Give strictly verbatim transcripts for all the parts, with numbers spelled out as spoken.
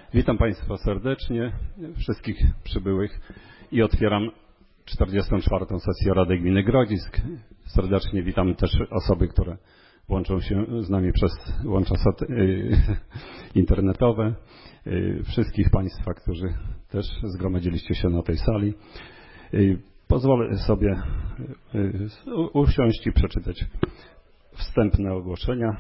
Witam Państwa serdecznie, wszystkich przybyłych i otwieram czterdziestą czwartą sesję Rady Gminy Grodzisk. Serdecznie witam też osoby, które łączą się z nami przez łącza internetowe. Wszystkich Państwa, którzy też zgromadziliście się na tej sali. Pozwolę sobie usiąść i przeczytać wstępne ogłoszenia.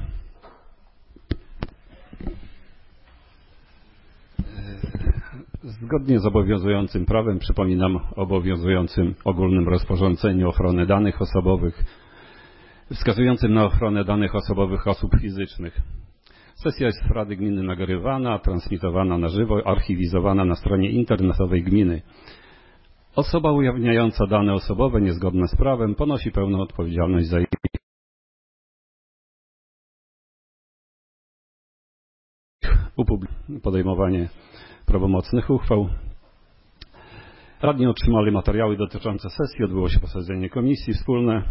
Zgodnie z obowiązującym prawem przypominam o obowiązującym ogólnym rozporządzeniu ochrony danych osobowych wskazującym na ochronę danych osobowych osób fizycznych. Sesja jest w Rady Gminy nagrywana, transmitowana na żywo, archiwizowana na stronie internetowej gminy. Osoba ujawniająca dane osobowe niezgodne z prawem ponosi pełną odpowiedzialność za ich podejmowanie prawomocnych uchwał. Radni otrzymali materiały dotyczące sesji, odbyło się posiedzenie komisji wspólne.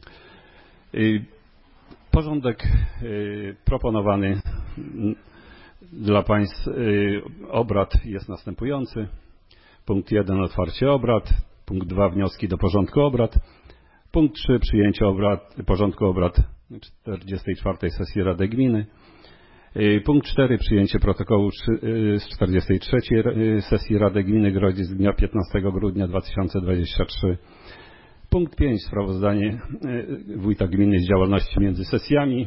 Porządek proponowany dla Państw obrad jest następujący. Punkt jeden otwarcie obrad, punkt dwa wnioski do porządku obrad, punkt trzy przyjęcie obrad, porządku obrad czterdziestej czwartej sesji Rady Gminy, punkt cztery przyjęcie protokołu z czterdziestej trzeciej sesji Rady Gminy Grodzisk z dnia piętnastego grudnia dwa tysiące dwudziestego trzeciego. Punkt pięć sprawozdanie wójta gminy z działalności między sesjami.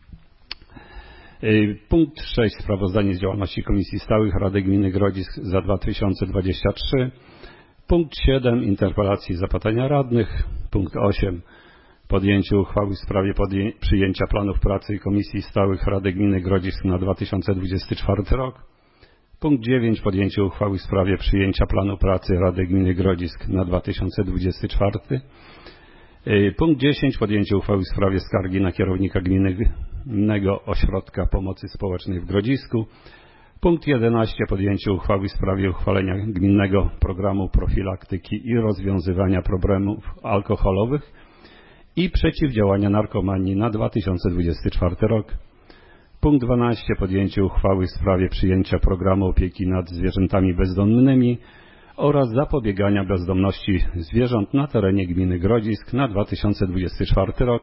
Punkt sześć sprawozdanie z działalności Komisji Stałych Rady Gminy Grodzisk za dwa tysiące dwudziesty trzeci. Punkt siedem interpelacji i zapytania radnych. Punkt osiem podjęcie uchwały w sprawie przyjęcia planów pracy Komisji Stałych Rady Gminy Grodzisk na dwa tysiące dwudziesty czwarty rok. Punkt dziewięć podjęcie uchwały w sprawie przyjęcia planu pracy Rady Gminy Grodzisk na dwa tysiące dwudziesty czwarty. Punkt dziesięć podjęcie uchwały w sprawie skargi na kierownika Gminnego Ośrodka Pomocy Społecznej w Grodzisku. Punkt jedenaście podjęcie uchwały w sprawie uchwalenia gminnego programu profilaktyki i rozwiązywania problemów alkoholowych i przeciwdziałania narkomanii na dwa tysiące dwudziesty czwarty rok. Punkt dwanaście podjęcie uchwały w sprawie przyjęcia programu opieki nad zwierzętami bezdomnymi oraz zapobiegania bezdomności zwierząt na terenie gminy Grodzisk na dwa tysiące dwudziesty czwarty rok.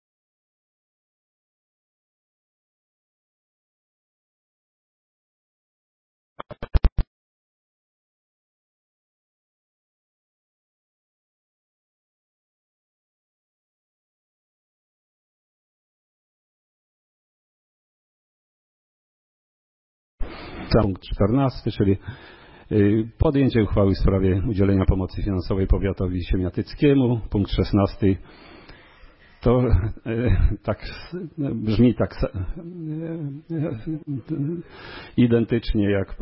Punkt czternasty, czyli podjęcie uchwały w sprawie udzielenia pomocy finansowej powiatowi siemiatyckiemu. Punkt szesnasty to tak brzmi tak identycznie jak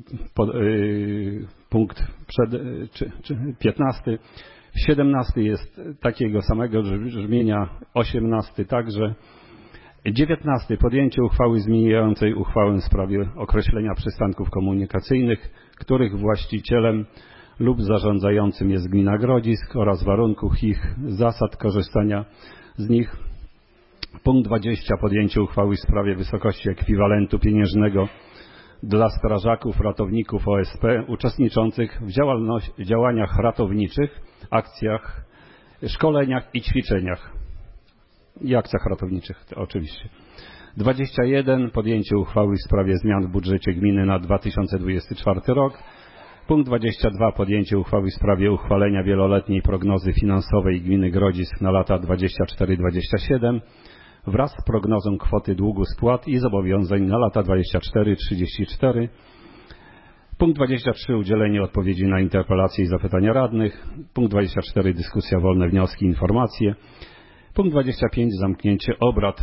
punkt przed, czy, czy piętnasty. siedemnasty jest takiego samego brzmienia, osiemnasty także. dziewiętnasty podjęcie uchwały zmieniającej uchwałę w sprawie określenia przystanków komunikacyjnych, których właścicielem lub zarządzającym jest gmina Grodzisk oraz warunków ich zasad korzystania z nich. Punkt dwadzieścia podjęcie uchwały w sprawie wysokości ekwiwalentu pieniężnego dla strażaków, ratowników O S P uczestniczących w działaniach ratowniczych, akcjach, szkoleniach i ćwiczeniach. I akcjach ratowniczych, to oczywiście. dwadzieścia jeden podjęcie uchwały w sprawie zmian w budżecie gminy na dwa tysiące dwudziesty czwarty rok. Punkt dwadzieścia dwa podjęcie uchwały w sprawie uchwalenia wieloletniej prognozy finansowej gminy Grodzisk na lata dwudziesty czwarty do dwudziestego siódmego wraz z prognozą kwoty długu spłat i zobowiązań na lata dwudziesty czwarty do trzydziestego czwartego. Punkt dwadzieścia trzy udzielenie odpowiedzi na interpelacje i zapytania radnych. Punkt dwadzieścia cztery dyskusja, wolne wnioski, informacje. Punkt dwadzieścia pięć zamknięcie obrad.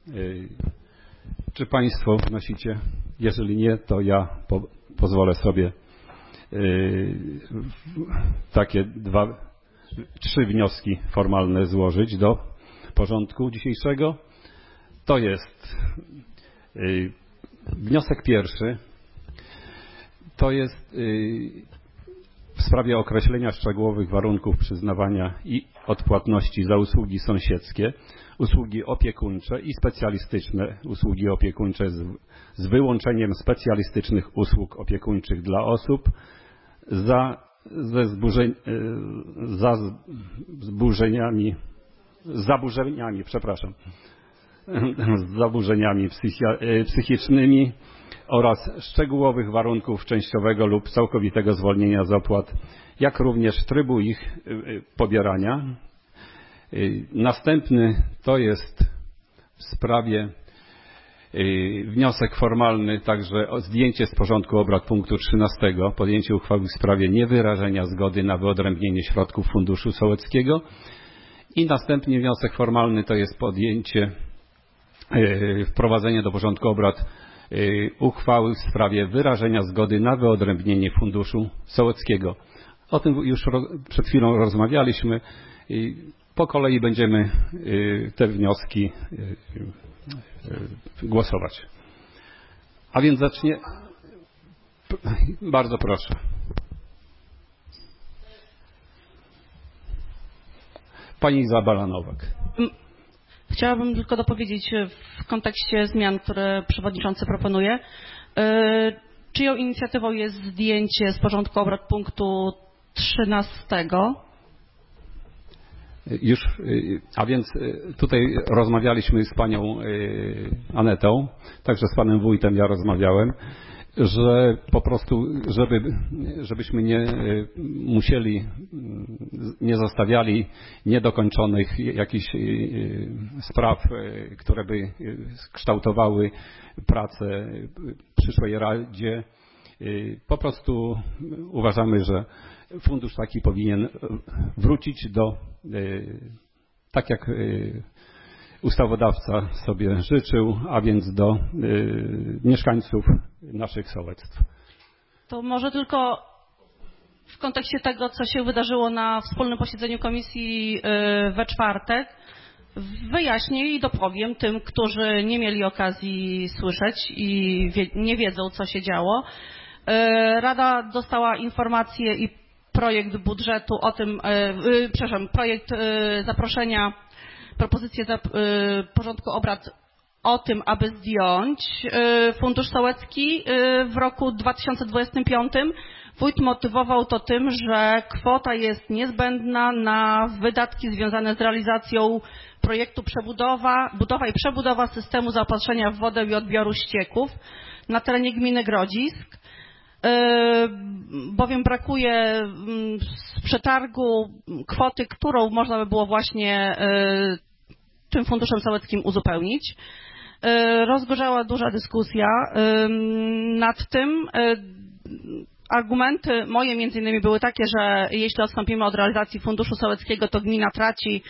Czy Państwo wnosicie? Jeżeli nie, to ja po, pozwolę sobie yy, takie dwa, trzy wnioski formalne złożyć do porządku dzisiejszego. To jest yy, wniosek pierwszy. To jest yy, w sprawie określenia szczegółowych warunków przyznawania i odpłatności za usługi sąsiedzkie, usługi opiekuńcze i specjalistyczne usługi opiekuńcze z, z wyłączeniem specjalistycznych usług opiekuńczych dla osób za, ze zburzeń, za zburzeniami, zaburzeniami, przepraszam, z zaburzeniami psychicznymi oraz szczegółowych warunków częściowego lub całkowitego zwolnienia z opłat, jak również trybu ich pobierania. Następny to jest w sprawie wniosek formalny, także o zdjęcie z porządku obrad punktu trzynastego, podjęcie uchwały w sprawie niewyrażenia zgody na wyodrębnienie środków Funduszu Sołeckiego i następnie wniosek formalny to jest podjęcie, wprowadzenie do porządku obrad uchwały w sprawie wyrażenia zgody na wyodrębnienie Funduszu Sołeckiego. O tym już przed chwilą rozmawialiśmy. Po kolei będziemy te wnioski głosować. A więc zacznie. Bardzo proszę. Pani Izabela Nowak. Chciałabym tylko dopowiedzieć w kontekście zmian, które przewodniczący proponuje. Czyją inicjatywą jest zdjęcie z porządku obrad punktu trzynastego? Już, a więc tutaj rozmawialiśmy z panią Anetą, także z panem wójtem ja rozmawiałem, że po prostu, żeby, żebyśmy nie musieli, nie zostawiali niedokończonych jakichś spraw, które by kształtowały pracę przyszłej Radzie. Po prostu uważamy, że fundusz taki powinien wrócić do, tak jak ustawodawca sobie życzył, a więc do mieszkańców naszych sołectw. To może tylko w kontekście tego, co się wydarzyło na wspólnym posiedzeniu komisji we czwartek, wyjaśnię i dopowiem tym, którzy nie mieli okazji słyszeć i wie, nie wiedzą, co się działo. Rada dostała informację i projekt budżetu o tym, yy, przepraszam, projekt yy, zaproszenia, propozycję za, yy, porządku obrad o tym, aby zdjąć yy, Fundusz Sołecki yy, w roku dwa tysiące dwudziestym piątym. Wójt motywował to tym, że kwota jest niezbędna na wydatki związane z realizacją projektu przebudowa, budowa i przebudowa systemu zaopatrzenia w wodę i odbioru ścieków na terenie gminy Grodzisk. Bowiem brakuje z przetargu kwoty, którą można by było właśnie tym funduszem sołeckim uzupełnić. Rozgorzała duża dyskusja nad tym. Argumenty moje między innymi były takie, że jeśli odstąpimy od realizacji funduszu sołeckiego, to gmina traci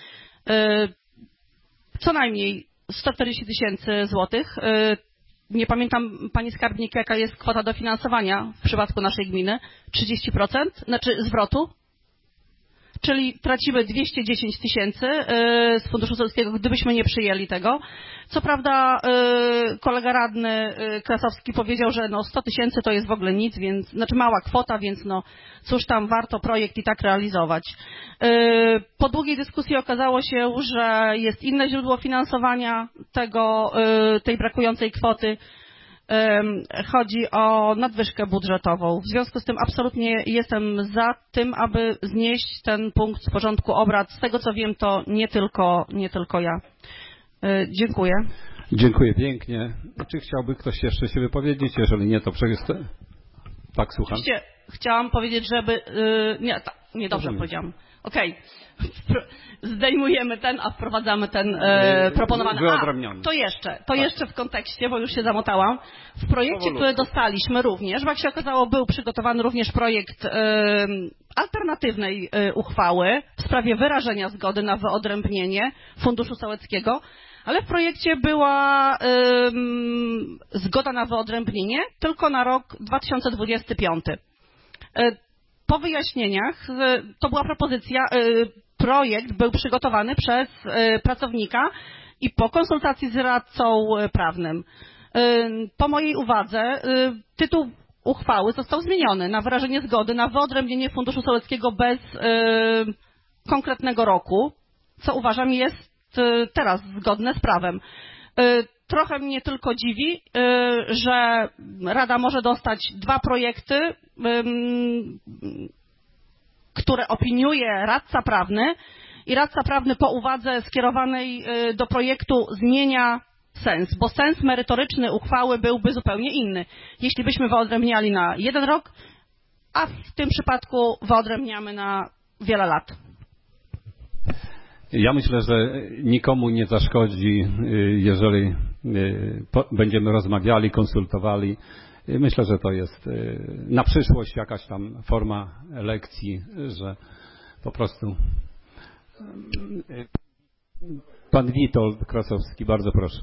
co najmniej sto czterdzieści tysięcy złotych. Nie pamiętam, pani skarbnik, jaka jest kwota dofinansowania w przypadku naszej gminy. trzydzieści procent, znaczy zwrotu. Czyli tracimy dwieście dziesięć tysięcy z Funduszu Sołeckiego, gdybyśmy nie przyjęli tego. Co prawda kolega radny Krasowski powiedział, że no sto tysięcy to jest w ogóle nic, więc, znaczy mała kwota, więc no cóż tam, warto projekt i tak realizować. Po długiej dyskusji okazało się, że jest inne źródło finansowania tego, tej brakującej kwoty. Chodzi o nadwyżkę budżetową. W związku z tym absolutnie jestem za tym, aby znieść ten punkt z porządku obrad. Z tego co wiem, to nie tylko, nie tylko ja. Dziękuję. Dziękuję pięknie. Czy chciałby ktoś jeszcze się wypowiedzieć? Jeżeli nie, to przecież... Tak, słucham. Oczywiście chciałam powiedzieć, żeby... Nie, tak, nie dobrze powiedziałam. Okej. Okay. Zdejmujemy ten, a wprowadzamy ten e, proponowany. A, to jeszcze, to tak. jeszcze w kontekście, bo już się zamotałam. W projekcie, który dostaliśmy również, jak się okazało, był przygotowany również projekt e, alternatywnej e, uchwały w sprawie wyrażenia zgody na wyodrębnienie Funduszu Sołeckiego, ale w projekcie była e, zgoda na wyodrębnienie tylko na rok dwa tysiące dwudziesty piąty. E, po wyjaśnieniach, e, to była propozycja, e, projekt był przygotowany przez pracownika i po konsultacji z radcą prawnym. Po mojej uwadze tytuł uchwały został zmieniony na wyrażenie zgody na wyodrębnienie Funduszu Sołeckiego bez y, konkretnego roku, co uważam jest y, teraz zgodne z prawem. Y, trochę mnie tylko dziwi, y, że Rada może dostać dwa projekty, y, które opiniuje radca prawny i radca prawny po uwadze skierowanej y, do projektu zmienia sens, bo sens merytoryczny uchwały byłby zupełnie inny. Jeśli byśmy wyodrębniali na jeden rok, a w tym przypadku wyodrębniamy na wiele lat. Ja myślę, że nikomu nie zaszkodzi, jeżeli będziemy rozmawiali, konsultowali. Myślę, że to jest na przyszłość jakaś tam forma lekcji, że po prostu... Pan Witold Krasowski, bardzo proszę.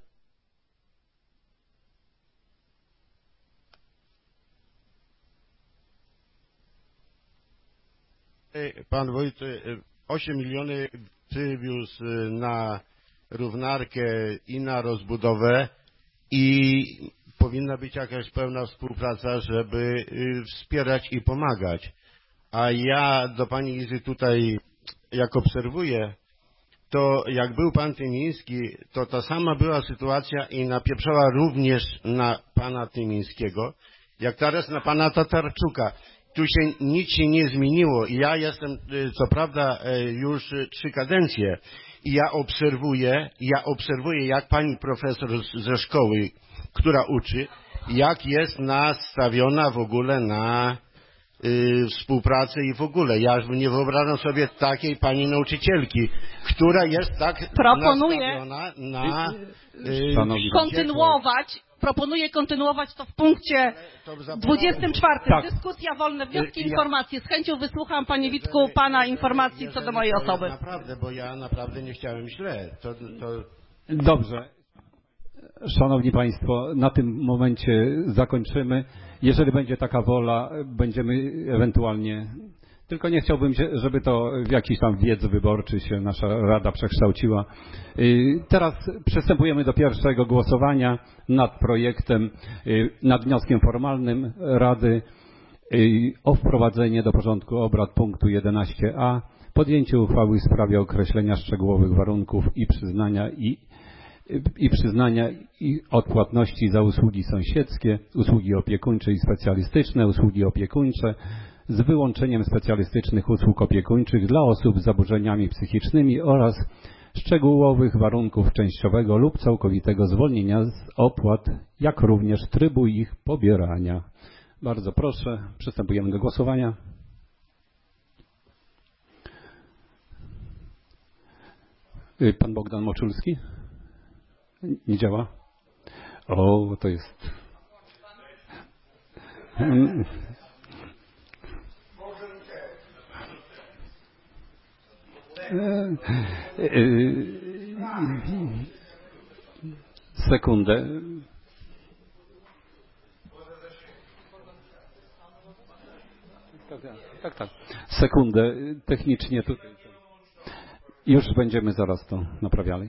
Pan wójt osiem milionów przywiózł na równarkę i na rozbudowę i powinna być jakaś pełna współpraca, żeby wspierać i pomagać. A ja do pani Izy tutaj, jak obserwuję, to jak był pan Tymiński, to ta sama była sytuacja i napieprzała również na pana Tymińskiego, jak teraz na pana Tatarczuka. Tu się nic się nie zmieniło i ja jestem, co prawda, już trzy kadencje i ja obserwuję, ja obserwuję, jak pani profesor ze szkoły, która uczy, jak jest nastawiona w ogóle na y, współpracę i w ogóle. Ja nie wyobrażam sobie takiej pani nauczycielki, która jest tak Proponuję nastawiona na y, kontynuować Proponuję kontynuować to w punkcie dwudziestym czwartym. Tak. Dyskusja, wolne wnioski, ja... informacje. Z chęcią wysłucham, panie Witku, pana informacji co do mojej osoby. Naprawdę, bo ja naprawdę nie chciałem źle. To, to... Dobrze. Szanowni Państwo, na tym momencie zakończymy. Jeżeli będzie taka wola, będziemy ewentualnie... Tylko nie chciałbym, żeby to w jakiś tam wiec wyborczy się nasza Rada przekształciła. Teraz przystępujemy do pierwszego głosowania nad projektem, nad wnioskiem formalnym Rady o wprowadzenie do porządku obrad punktu jedenaście a, podjęcie uchwały w sprawie określenia szczegółowych warunków i przyznania i, i przyznania i odpłatności za usługi sąsiedzkie, usługi opiekuńcze i specjalistyczne, usługi opiekuńcze, z wyłączeniem specjalistycznych usług opiekuńczych dla osób z zaburzeniami psychicznymi oraz szczegółowych warunków częściowego lub całkowitego zwolnienia z opłat, jak również trybu ich pobierania. Bardzo proszę, przystępujemy do głosowania. Pan Bogdan Moczulski? Nie działa? O, to jest... Sekundę. Tak, tak. Sekundę. Technicznie tutaj. Już będziemy zaraz to naprawiali.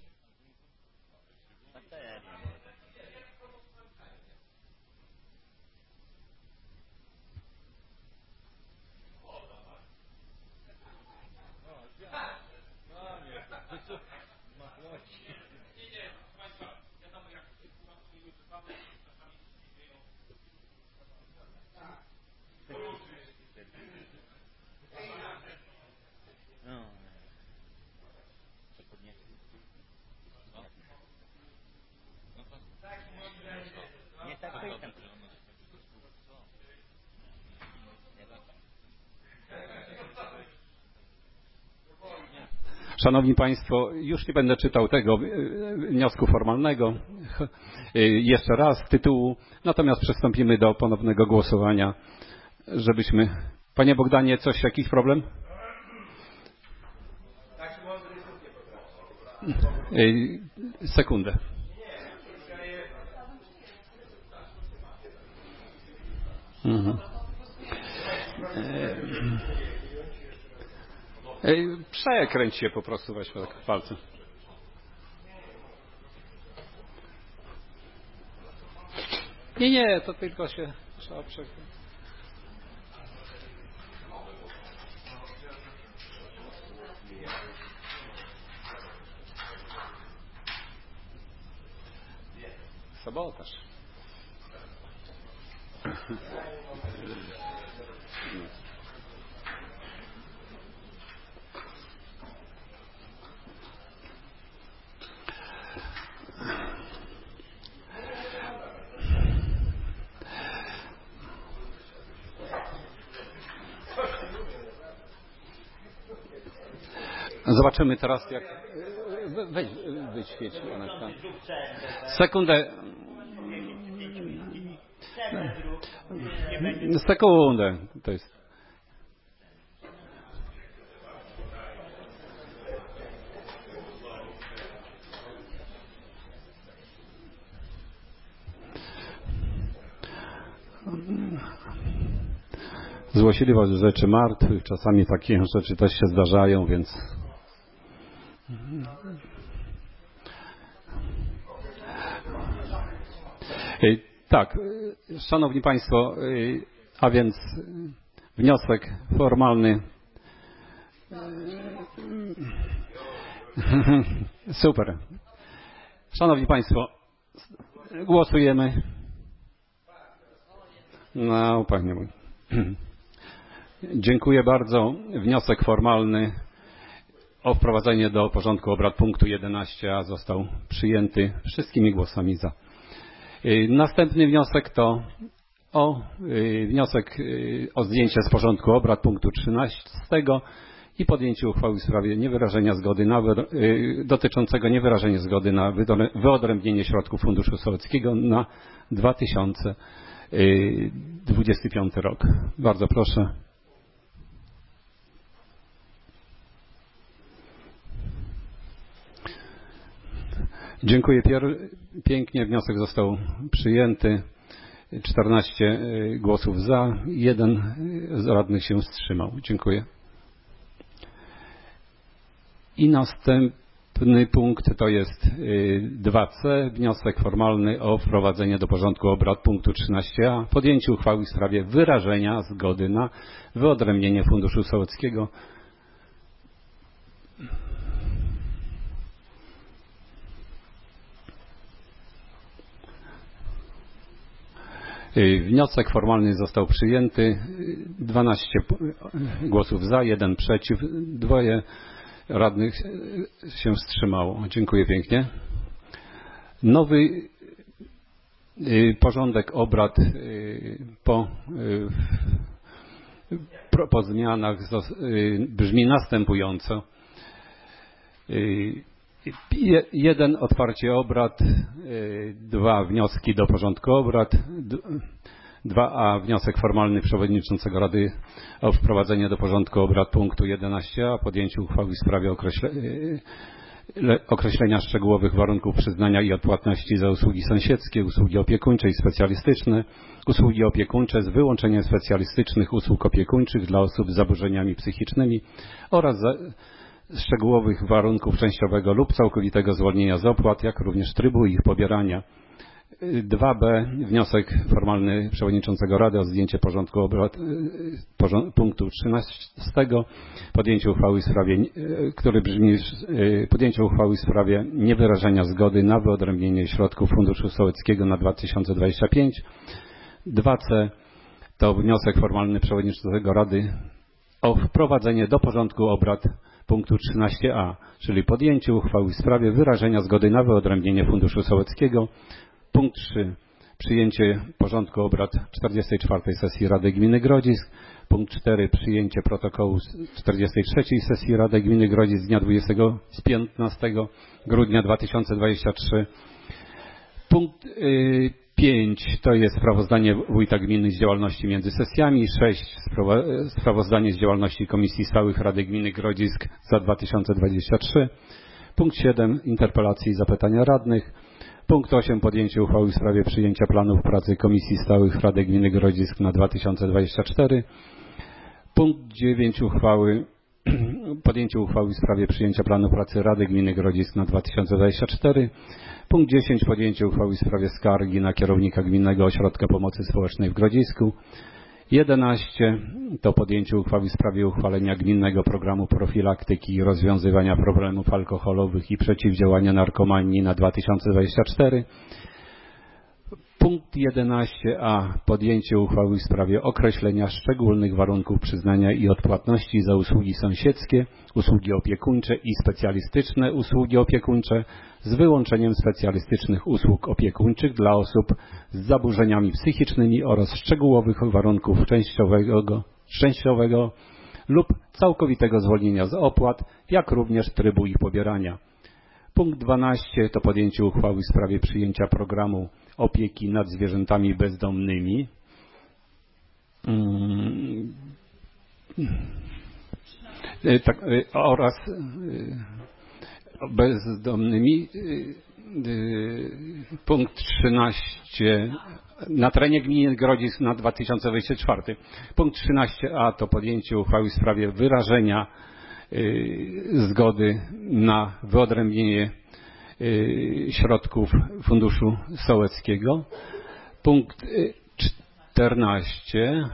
Szanowni Państwo, już nie będę czytał tego wniosku formalnego jeszcze raz, tytułu, natomiast przystąpimy do ponownego głosowania, żebyśmy... Panie Bogdanie, coś, jakiś problem? Sekundę. Mhm. Przekręć się po prostu, weź tak palcem. Nie, nie, to tylko się... Trzeba przejść. Sabotaż. Zobaczymy teraz, jak... Weź, wyświeć, Aneczka. Sekundę. Sekundę. To jest... Złośliwość rzeczy martwych, czasami takie rzeczy też się zdarzają, więc... Tak, Szanowni Państwo, a więc wniosek formalny. Super. Szanowni Państwo, głosujemy. No, Panie mój. Dziękuję bardzo. Wniosek formalny o wprowadzenie do porządku obrad punktu jedenaście a został przyjęty wszystkimi głosami za. Następny wniosek to o wniosek o zdjęcie z porządku obrad punktu trzynastego i podjęcie uchwały w sprawie niewyrażenia zgody na, dotyczącego niewyrażenia zgody na wyodrębnienie środków Funduszu Sołeckiego na dwa tysiące dwudziesty piąty rok. Bardzo proszę. Dziękuję pięknie. Wniosek został przyjęty. czternaście głosów za, jeden z radnych się wstrzymał. Dziękuję. I następny punkt to jest dwa C. Wniosek formalny o wprowadzenie do porządku obrad punktu trzynaście a. Podjęcie uchwały w sprawie wyrażenia zgody na wyodrębnienie Funduszu Sołeckiego. Wniosek formalny został przyjęty. dwanaście głosów za, jeden przeciw, dwoje radnych się wstrzymało. Dziękuję pięknie. Nowy porządek obrad po, po zmianach brzmi następująco. Jeden otwarcie obrad, dwa wnioski do porządku obrad, dwa a wniosek formalny przewodniczącego Rady o wprowadzenie do porządku obrad punktu jedenaście a, podjęcie uchwały w sprawie określe, określenia szczegółowych warunków przyznania i odpłatności za usługi sąsiedzkie, usługi opiekuńcze i specjalistyczne, usługi opiekuńcze z wyłączeniem specjalistycznych usług opiekuńczych dla osób z zaburzeniami psychicznymi oraz za, szczegółowych warunków częściowego lub całkowitego zwolnienia z opłat, jak również trybu ich pobierania. dwa b. Wniosek formalny przewodniczącego Rady o zdjęcie porządku obrad porząd, punktu trzynastego. Podjęcie uchwały w sprawie, który brzmi podjęcie uchwały w sprawie niewyrażenia zgody na wyodrębnienie środków Funduszu Sołeckiego na dwa tysiące dwudziesty piąty. dwa c. To wniosek formalny przewodniczącego Rady o wprowadzenie do porządku obrad punktu trzynaście a, czyli podjęcie uchwały w sprawie wyrażenia zgody na wyodrębnienie Funduszu Sołeckiego. Punkt trzy. Przyjęcie porządku obrad czterdziestej czwartej sesji Rady Gminy Grodzisk. Punkt cztery. Przyjęcie protokołu z czterdziestej trzeciej sesji Rady Gminy Grodzisk z dnia dwudziestego, z piętnastego grudnia dwa tysiące dwudziestego trzeciego. Punkt yy, pięć. To jest sprawozdanie wójta gminy z działalności między sesjami. sześć. Sprawozdanie z działalności Komisji Stałych Rady Gminy Grodzisk za dwa tysiące dwudziesty trzeci. Punkt siedem. Interpelacje i zapytania radnych. Punkt osiem. Podjęcie uchwały w sprawie przyjęcia planów pracy Komisji Stałych Rady Gminy Grodzisk na dwa tysiące dwudziesty czwarty. Punkt dziewięć. Uchwały, podjęcie uchwały w sprawie przyjęcia planu pracy Rady Gminy Grodzisk na dwa tysiące dwudziesty czwarty. Punkt dziesięć. Podjęcie uchwały w sprawie skargi na kierownika Gminnego Ośrodka Pomocy Społecznej w Grodzisku. jedenaście. To podjęcie uchwały w sprawie uchwalenia Gminnego Programu Profilaktyki i Rozwiązywania Problemów Alkoholowych i Przeciwdziałania Narkomanii na dwa tysiące dwudziesty czwarty. Punkt jedenaście a. Podjęcie uchwały w sprawie określenia szczególnych warunków przyznania i odpłatności za usługi sąsiedzkie, usługi opiekuńcze i specjalistyczne usługi opiekuńcze z wyłączeniem specjalistycznych usług opiekuńczych dla osób z zaburzeniami psychicznymi oraz szczegółowych warunków częściowego, częściowego lub całkowitego zwolnienia z opłat, jak również trybu ich pobierania. Punkt dwanaście. To podjęcie uchwały w sprawie przyjęcia programu opieki nad zwierzętami bezdomnymi hmm. tak, oraz bezdomnymi. Punkt trzynaście. Na terenie gminy Grodzisk na dwa tysiące dwudziesty czwarty. Punkt trzynaście a. To podjęcie uchwały w sprawie wyrażenia zgody na wyodrębnienie środków Funduszu Sołeckiego. Punkt czternaście.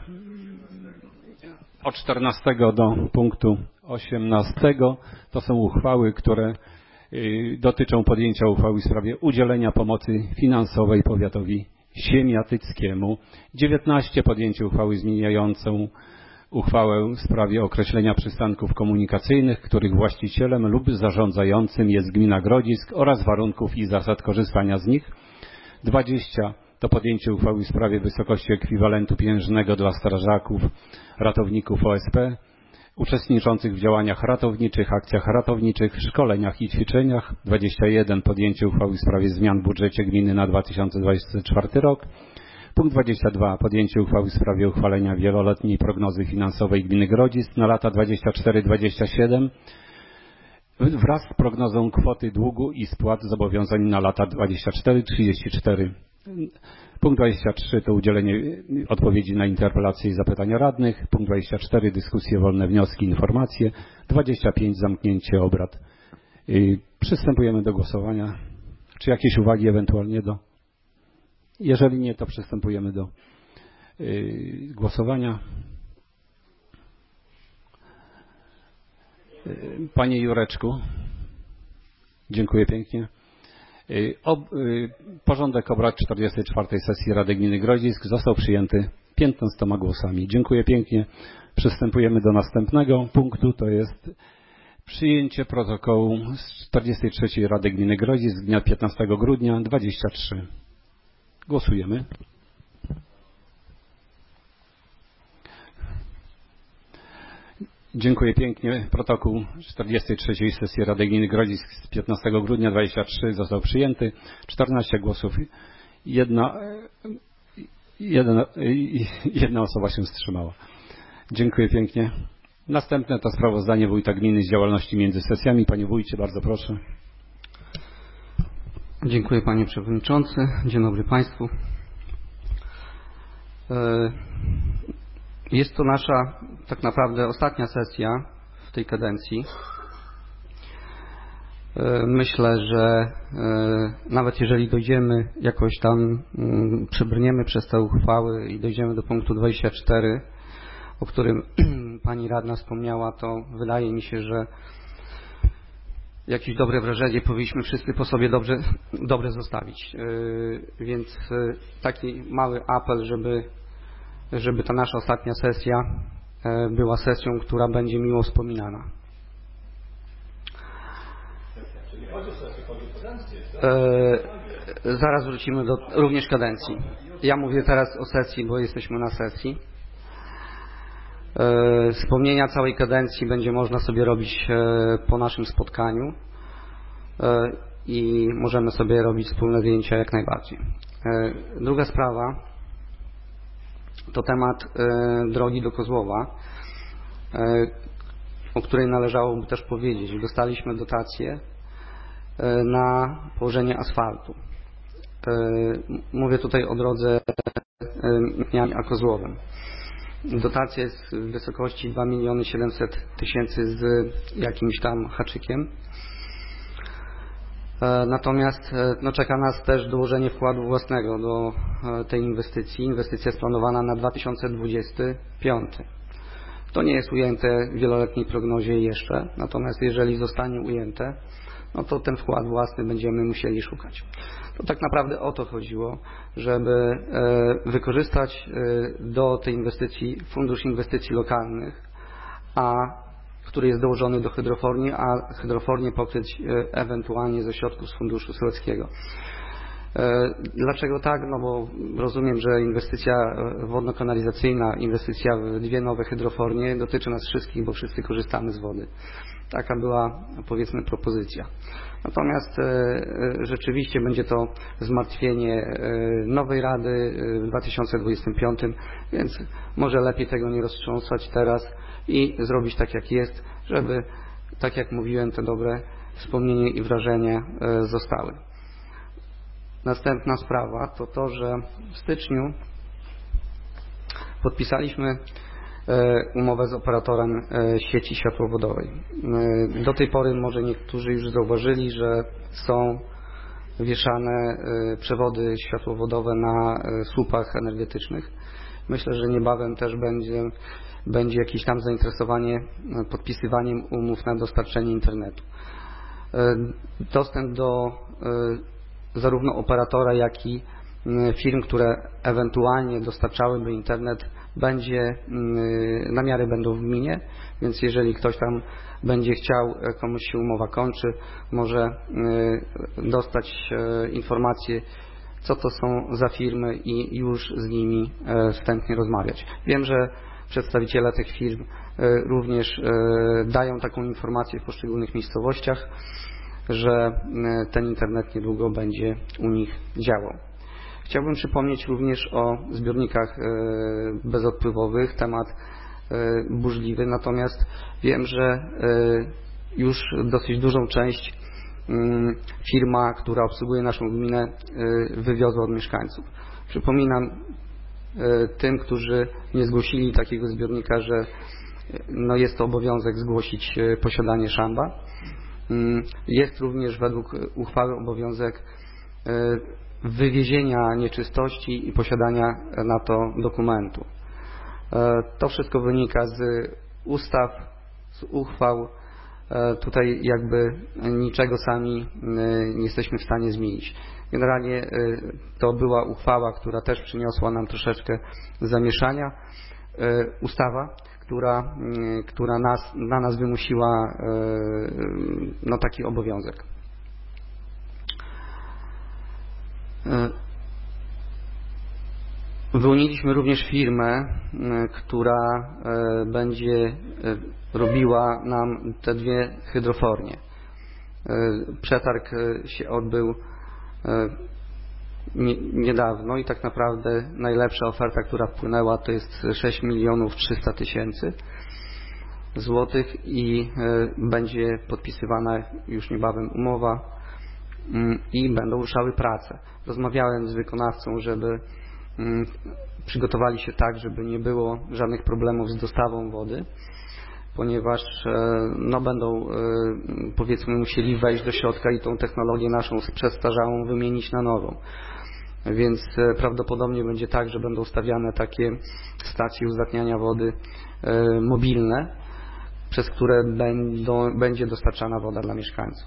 Od czternastego do punktu osiemnastego to są uchwały, które dotyczą podjęcia uchwały w sprawie udzielenia pomocy finansowej powiatowi siemiatyckiemu. dziewiętnaście. Podjęcie uchwały zmieniającą uchwałę w sprawie określenia przystanków komunikacyjnych, których właścicielem lub zarządzającym jest gmina Grodzisk oraz warunków i zasad korzystania z nich. dwadzieścia. To podjęcie uchwały w sprawie wysokości ekwiwalentu pieniężnego dla strażaków, ratowników O S P, uczestniczących w działaniach ratowniczych, akcjach ratowniczych, szkoleniach i ćwiczeniach. dwadzieścia jeden. Podjęcie uchwały w sprawie zmian w budżecie gminy na dwa tysiące dwudziesty czwarty rok. Punkt dwadzieścia dwa. Podjęcie uchwały w sprawie uchwalenia wieloletniej prognozy finansowej gminy Grodzisk na lata dwudziesty czwarty do dwudziestego siódmego wraz z prognozą kwoty długu i spłat zobowiązań na lata dwudziesty czwarty do trzydziestego czwartego. Punkt dwadzieścia trzy. To udzielenie odpowiedzi na interpelacje i zapytania radnych. Punkt dwadzieścia cztery. Dyskusje, wolne wnioski, informacje. dwadzieścia pięć. Zamknięcie obrad. Przystępujemy do głosowania. Czy jakieś uwagi ewentualnie do... Jeżeli nie, to przystępujemy do yy, głosowania. Yy, Panie Jureczku, dziękuję pięknie. Yy, ob, yy, porządek obrad czterdziestej czwartej sesji Rady Gminy Grodzisk został przyjęty piętnastoma głosami. Dziękuję pięknie. Przystępujemy do następnego punktu, to jest przyjęcie protokołu z czterdziestej trzeciej Rady Gminy Grodzisk z dnia piętnastego grudnia dwudziestego trzeciego. Głosujemy. Dziękuję pięknie. Protokół czterdziestej trzeciej sesji Rady Gminy Grodzisk z piętnastego grudnia dwudziestego trzeciego został przyjęty. czternaście głosów. Jedna, jedna, jedna osoba się wstrzymała. Dziękuję pięknie. Następne to sprawozdanie wójta gminy z działalności między sesjami. Panie wójcie, bardzo proszę. Dziękuję panie przewodniczący. Dzień dobry państwu. Jest to nasza tak naprawdę ostatnia sesja w tej kadencji. Myślę, że nawet jeżeli dojdziemy jakoś tam, przebrniemy przez te uchwały i dojdziemy do punktu dwudziestego czwartego, o którym pani radna wspomniała, to wydaje mi się, że jakieś dobre wrażenie powinniśmy wszyscy po sobie dobrze, dobre zostawić. Więc taki mały apel, żeby, żeby ta nasza ostatnia sesja była sesją, która będzie miło wspominana. Zaraz wrócimy do również kadencji. Ja mówię teraz o sesji, bo jesteśmy na sesji. Wspomnienia całej kadencji będzie można sobie robić po naszym spotkaniu i możemy sobie robić wspólne zdjęcia jak najbardziej. Druga sprawa to temat drogi do Kozłowa, o której należałoby też powiedzieć. Dostaliśmy dotację na położenie asfaltu. Mówię tutaj o drodze a Kozłowem. Dotacja jest w wysokości dwa miliony siedemset tysięcy z jakimś tam haczykiem. Natomiast no, czeka nas też dołożenie wkładu własnego do tej inwestycji. Inwestycja jest planowana na dwa tysiące dwudziesty piąty. To nie jest ujęte w wieloletniej prognozie jeszcze, natomiast jeżeli zostanie ujęte, no to ten wkład własny będziemy musieli szukać. To tak naprawdę o to chodziło, żeby wykorzystać do tej inwestycji fundusz inwestycji lokalnych, a który jest dołożony do hydroforni, a hydrofornię pokryć ewentualnie ze środków z funduszu sołeckiego. Dlaczego tak? No bo rozumiem, że inwestycja wodno-kanalizacyjna, inwestycja w dwie nowe hydrofornie dotyczy nas wszystkich, bo wszyscy korzystamy z wody. Taka była, powiedzmy, propozycja. Natomiast rzeczywiście będzie to zmartwienie nowej Rady w dwa tysiące dwudziestym piątym, więc może lepiej tego nie roztrząsać teraz i zrobić tak jak jest, żeby, tak jak mówiłem, te dobre wspomnienie i wrażenia zostały. Następna sprawa to to, że w styczniu podpisaliśmy umowę z operatorem sieci światłowodowej. Do tej pory może niektórzy już zauważyli, że są wieszane przewody światłowodowe na słupach energetycznych. Myślę, że niebawem też będzie, będzie jakieś tam zainteresowanie podpisywaniem umów na dostarczenie internetu. Dostęp do zarówno operatora, jak i firm, które ewentualnie dostarczałyby internet, będzie, namiary będą w gminie, więc jeżeli ktoś tam będzie chciał, komuś się umowa kończy, może dostać informacje, co to są za firmy i już z nimi wstępnie rozmawiać. Wiem, że przedstawiciele tych firm również dają taką informację w poszczególnych miejscowościach, że ten internet niedługo będzie u nich działał. Chciałbym przypomnieć również o zbiornikach bezodpływowych, temat burzliwy, natomiast wiem, że już dosyć dużą część firma, która obsługuje naszą gminę, wywiozła od mieszkańców. Przypominam tym, którzy nie zgłosili takiego zbiornika, że no jest to obowiązek zgłosić posiadanie szamba. Jest również według uchwały obowiązek wywiezienia nieczystości i posiadania na to dokumentu. To wszystko wynika z ustaw, z uchwał. Tutaj jakby niczego sami nie jesteśmy w stanie zmienić. Generalnie to była uchwała, która też przyniosła nam troszeczkę zamieszania. Ustawa, która, która nas, na nas wymusiła no, taki obowiązek. Wyłoniliśmy również firmę, która będzie robiła nam te dwie hydrofornie. Przetarg się odbył niedawno i tak naprawdę najlepsza oferta, która wpłynęła, to jest sześć milionów trzysta tysięcy złotych i będzie podpisywana już niebawem umowa i będą ruszały prace. Rozmawiałem z wykonawcą, żeby przygotowali się tak, żeby nie było żadnych problemów z dostawą wody, ponieważ no, będą powiedzmy musieli wejść do środka i tą technologię naszą przestarzałą wymienić na nową. Więc prawdopodobnie będzie tak, że będą stawiane takie stacje uzdatniania wody mobilne, przez które będą, będzie dostarczana woda dla mieszkańców.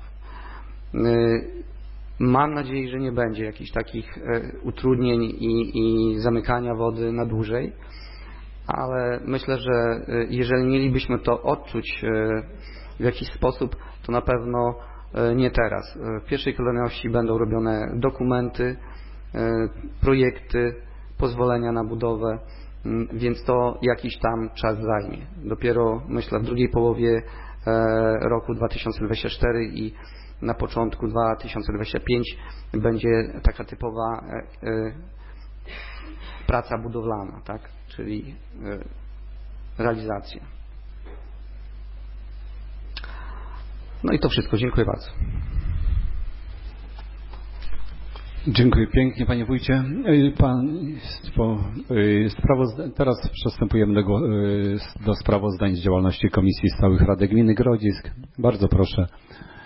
Mam nadzieję, że nie będzie jakichś takich utrudnień i, i zamykania wody na dłużej, ale myślę, że jeżeli mielibyśmy to odczuć w jakiś sposób, to na pewno nie teraz. W pierwszej kolejności będą robione dokumenty, projekty, pozwolenia na budowę, więc to jakiś tam czas zajmie. Dopiero myślę w drugiej połowie roku dwa tysiące dwudziestego czwartego i na początku dwa tysiące dwudziestego piątego będzie taka typowa praca budowlana, tak? Czyli realizacja. No i to wszystko. Dziękuję bardzo. Dziękuję pięknie, panie wójcie. Państwo, sprawozda- teraz przystępujemy do, do sprawozdań z działalności Komisji Stałych Rady Gminy Grodzisk. Bardzo proszę.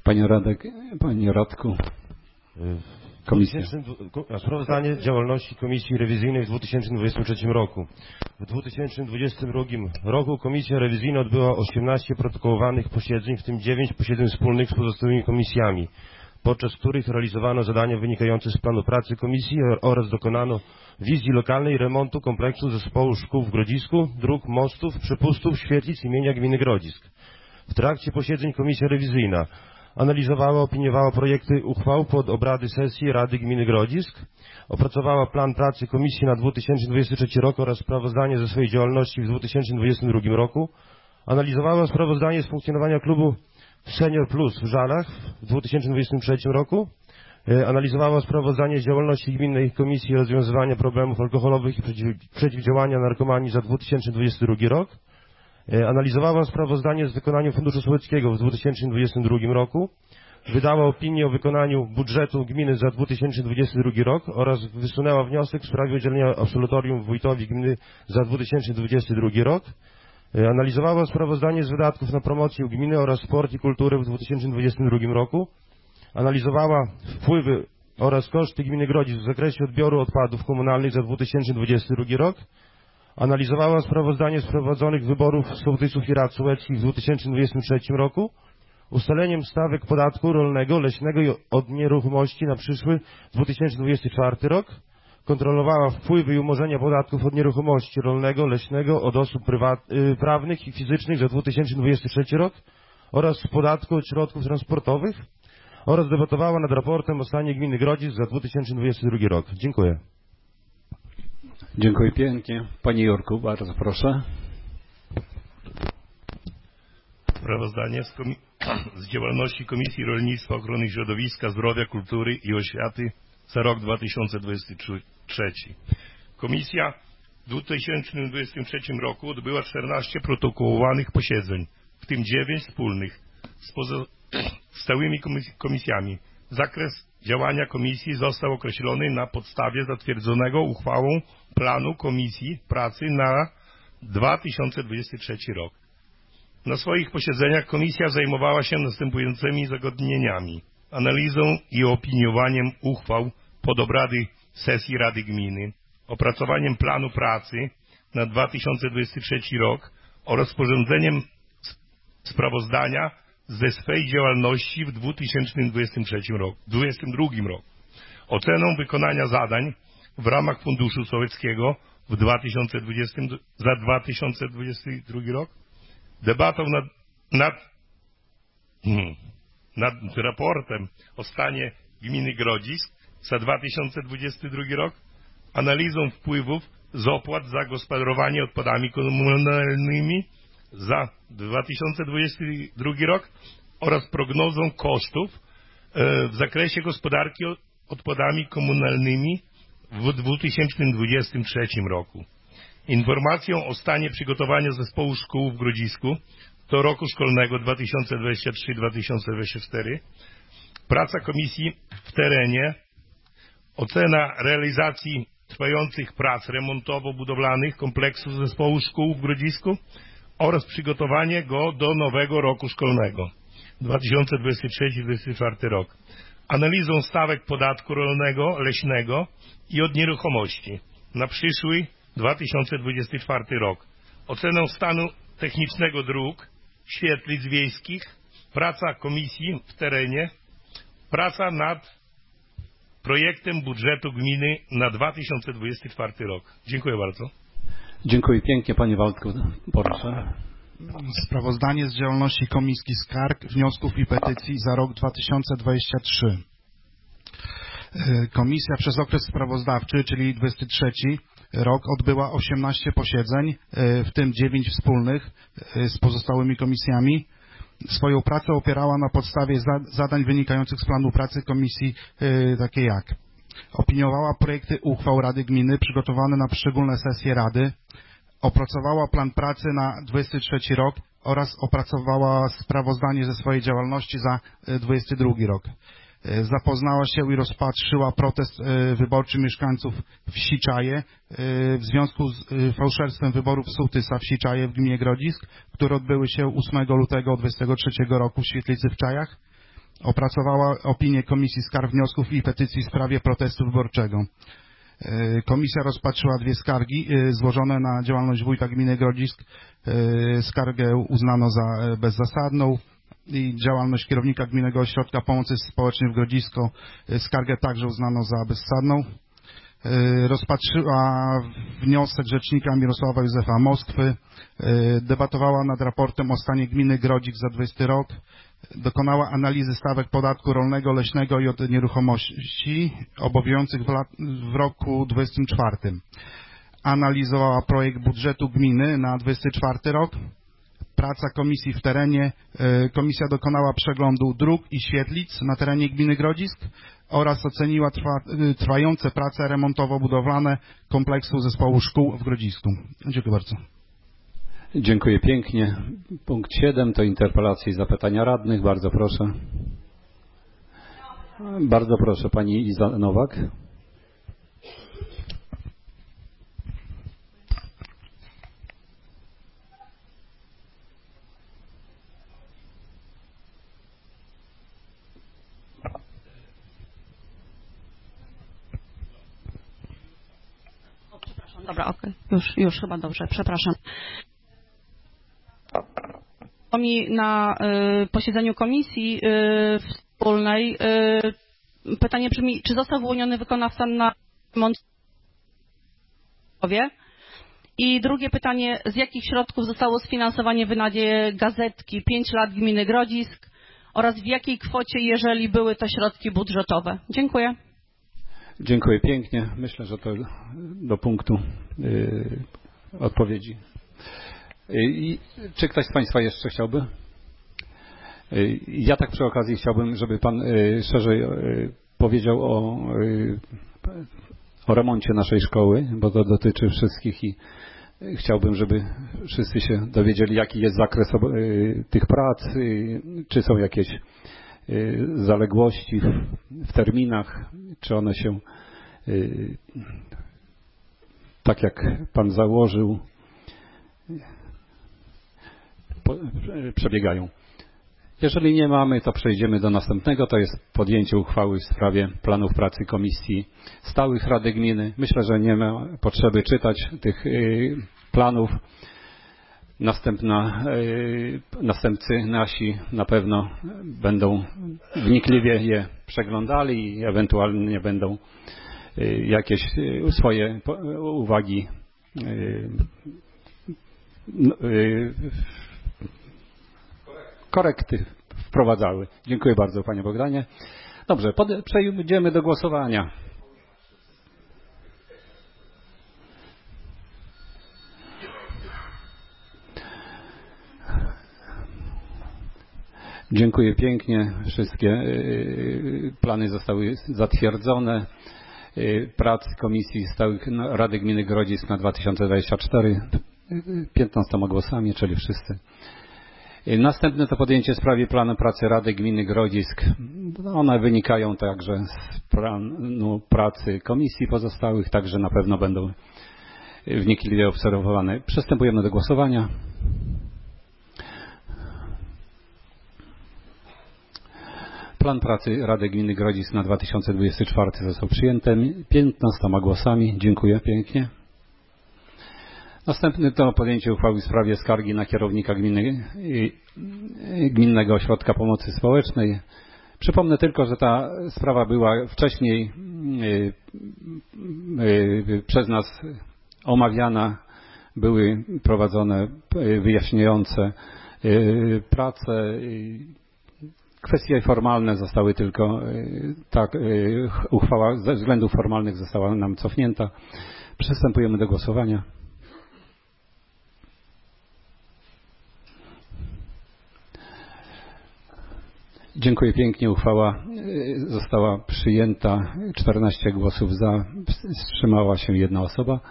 Panie Radek, Panie Radku. Komisja. Sprawozdanie działalności Komisji Rewizyjnej w dwa tysiące dwudziestym trzecim roku. W dwa tysiące dwudziestym drugim roku Komisja Rewizyjna odbyła osiemnaście protokołowanych posiedzeń, w tym dziewięć posiedzeń wspólnych z pozostałymi komisjami, podczas których realizowano zadania wynikające z planu pracy komisji oraz dokonano wizji lokalnej remontu kompleksu zespołu szkół w Grodzisku, dróg, mostów, przepustów, świetlic imienia gminy Grodzisk. W trakcie posiedzeń Komisja Rewizyjna analizowała, opiniowała projekty uchwał pod obrady sesji Rady Gminy Grodzisk, opracowała plan pracy Komisji na dwa tysiące dwudziesty trzeci rok oraz sprawozdanie ze swojej działalności w dwa tysiące dwudziestym drugim roku, analizowała sprawozdanie z funkcjonowania klubu Senior Plus w Żalach w dwa tysiące dwudziestym trzecim roku, analizowała sprawozdanie z działalności Gminnej Komisji Rozwiązywania Problemów Alkoholowych i Przeciwdziałania Narkomanii za dwa tysiące dwudziesty drugi rok, analizowała sprawozdanie z wykonania Funduszu Sołeckiego w dwa tysiące dwudziestym drugim roku, wydała opinię o wykonaniu budżetu gminy za dwa tysiące dwudziesty drugi rok oraz wysunęła wniosek w sprawie udzielenia absolutorium wójtowi gminy za dwa tysiące dwudziesty drugi rok, analizowała sprawozdanie z wydatków na promocję gminy oraz sport i kulturę w dwa tysiące dwudziestym drugim roku, analizowała wpływy oraz koszty gminy Grodzisk w zakresie odbioru odpadów komunalnych za dwa tysiące dwudziesty drugi rok, analizowała sprawozdanie z prowadzonych wyborów sołtysów i rad sołeckich w dwa tysiące dwudziestym trzecim roku, ustaleniem stawek podatku rolnego, leśnego i od nieruchomości na przyszły dwa tysiące dwudziesty czwarty rok, kontrolowała wpływy i umorzenia podatków od nieruchomości rolnego, leśnego od osób prywat, y, prawnych i fizycznych za dwa tysiące dwudziesty trzeci rok oraz podatku od środków transportowych oraz debatowała nad raportem o stanie gminy Grodzisk za dwa tysiące dwudziesty drugi rok. Dziękuję. Dziękuję pięknie. Panie Jurku, bardzo proszę. Sprawozdanie z, z działalności Komisji Rolnictwa, Ochrony Środowiska, Zdrowia, Kultury i Oświaty za rok dwa tysiące dwudziesty trzeci. Komisja w dwa tysiące dwudziestym trzecim roku odbyła czternaście protokołowanych posiedzeń, w tym dziewięć wspólnych z pozostałymi komisjami. Zakres działania komisji został określony na podstawie zatwierdzonego uchwałą planu Komisji Pracy na dwa tysiące dwudziesty trzeci rok. Na swoich posiedzeniach komisja zajmowała się następującymi zagadnieniami: analizą i opiniowaniem uchwał pod obrady sesji Rady Gminy, opracowaniem planu pracy na dwa tysiące dwudziesty trzeci rok oraz sporządzeniem sprawozdania ze swej działalności w dwa tysiące dwudziestym trzecim roku, dwudziestym drugim roku, oceną wykonania zadań w ramach Funduszu Sołeckiego w dwa tysiące dwudziestym, za dwa tysiące dwudziesty drugi rok, debatą nad, nad, hmm, nad raportem o stanie gminy Grodzisk za dwa tysiące dwudziesty drugi rok, analizą wpływów z opłat za gospodarowanie odpadami komunalnymi za dwa tysiące dwudziesty drugi rok oraz prognozą kosztów w zakresie gospodarki odpadami komunalnymi w dwa tysiące dwudziestym trzecim roku. Informacją o stanie przygotowania zespołu szkół w Grodzisku do roku szkolnego dwa tysiące dwudziestego trzeciego do dwa tysiące dwudziestego czwartego, praca komisji w terenie, ocena realizacji trwających prac remontowo-budowlanych kompleksu zespołu szkół w Grodzisku oraz przygotowanie go do nowego roku szkolnego dwa tysiące dwudziesty trzeci do dwa tysiące dwudziesty czwarty rok. Analizą stawek podatku rolnego, leśnego i od nieruchomości na przyszły dwa tysiące dwudziesty czwarty rok. Oceną stanu technicznego dróg, świetlic wiejskich, praca komisji w terenie, praca nad projektem budżetu gminy na dwa tysiące dwudziesty czwarty rok. Dziękuję bardzo. Dziękuję pięknie, panie Waldku. Proszę. Sprawozdanie z działalności Komisji Skarg, Wniosków i Petycji za rok dwa tysiące dwudziesty trzeci. Komisja przez okres sprawozdawczy, czyli dwudziesty trzeci rok, odbyła osiemnaście posiedzeń, w tym dziewięć wspólnych z pozostałymi komisjami. Swoją pracę opierała na podstawie zadań wynikających z planu pracy komisji, takie jak: opiniowała projekty uchwał Rady Gminy przygotowane na poszczególne sesje Rady, opracowała plan pracy na dwudziesty trzeci rok oraz opracowała sprawozdanie ze swojej działalności za dwudziesty drugi rok. Zapoznała się i rozpatrzyła protest wyborczy mieszkańców wsi Czaje w związku z fałszerstwem wyborów sołtysa wsi Czaje w gminie Grodzisk, które odbyły się ósmego lutego dwudziestego trzeciego roku w Świetlicy w Czajach. Opracowała opinię Komisji Skarg, Wniosków i Petycji w sprawie protestu wyborczego. Komisja rozpatrzyła dwie skargi złożone na działalność wójta gminy Grodzisk. Skargę uznano za bezzasadną i działalność kierownika Gminnego Ośrodka Pomocy Społecznej w Grodzisku skargę także uznano za bezzasadną. Rozpatrzyła wniosek rzecznika Mirosława Józefa Moskwy, debatowała nad raportem o stanie gminy Grodzisk za dwudziesty rok, dokonała analizy stawek podatku rolnego, leśnego i od nieruchomości obowiązujących w, lat, w roku dwudziestym czwartym. Analizowała projekt budżetu gminy na dwudziesty czwarty rok. Praca komisji w terenie. Komisja dokonała przeglądu dróg i świetlic na terenie gminy Grodzisk oraz oceniła trwa, trwające prace remontowo-budowlane kompleksu zespołu szkół w Grodzisku. Dziękuję bardzo. Dziękuję pięknie. Punkt siedem to interpelacje i zapytania radnych. Bardzo proszę. Bardzo proszę, pani Iza Nowak. O, przepraszam, dobra, okej. Już, już chyba dobrze, przepraszam. Mi na y, posiedzeniu komisji y, wspólnej y, pytanie brzmi, czy został wyłoniony wykonawca na remont? I drugie pytanie, z jakich środków zostało sfinansowanie wynadzie gazetki pięć lat gminy Grodzisk oraz w jakiej kwocie, jeżeli były to środki budżetowe? Dziękuję. Dziękuję pięknie. Myślę, że to do punktu y, odpowiedzi. I czy ktoś z Państwa jeszcze chciałby? Ja tak przy okazji chciałbym, żeby Pan szerzej powiedział o, o remoncie naszej szkoły, bo to dotyczy wszystkich i chciałbym, żeby wszyscy się dowiedzieli, jaki jest zakres tych prac, czy są jakieś zaległości w terminach, czy one się tak jak Pan założył, przebiegają. Jeżeli nie mamy, to przejdziemy do następnego, to jest podjęcie uchwały w sprawie planów pracy Komisji Stałych Rady Gminy. Myślę, że nie ma potrzeby czytać tych planów. Następna, następcy nasi na pewno będą wnikliwie je przeglądali i ewentualnie będą jakieś swoje uwagi korekty wprowadzały. Dziękuję bardzo, panie Bogdanie. Dobrze, przejdziemy do głosowania. Dziękuję pięknie. Wszystkie plany zostały zatwierdzone. Prac Komisji Stałych Rady Gminy Grodzisk na dwa tysiące dwudziesty czwarty piętnastoma głosami, czyli wszyscy. Następne to podjęcie w sprawie planu pracy Rady Gminy Grodzisk. One wynikają także z planu pracy komisji pozostałych, także na pewno będą wnikliwie obserwowane. Przystępujemy do głosowania. Plan pracy Rady Gminy Grodzisk na dwa tysiące dwudziesty czwarty został przyjęty piętnastoma głosami. Dziękuję pięknie. Następny to podjęcie uchwały w sprawie skargi na kierownika gminy, Gminnego Ośrodka Pomocy Społecznej. Przypomnę tylko, że ta sprawa była wcześniej przez nas omawiana, były prowadzone wyjaśniające prace. Kwestie formalne zostały tylko, tak, uchwała ze względów formalnych została nam cofnięta. Przystępujemy do głosowania. Dziękuję pięknie. Uchwała została przyjęta. czternaście głosów za. Wstrzymała się jedna osoba.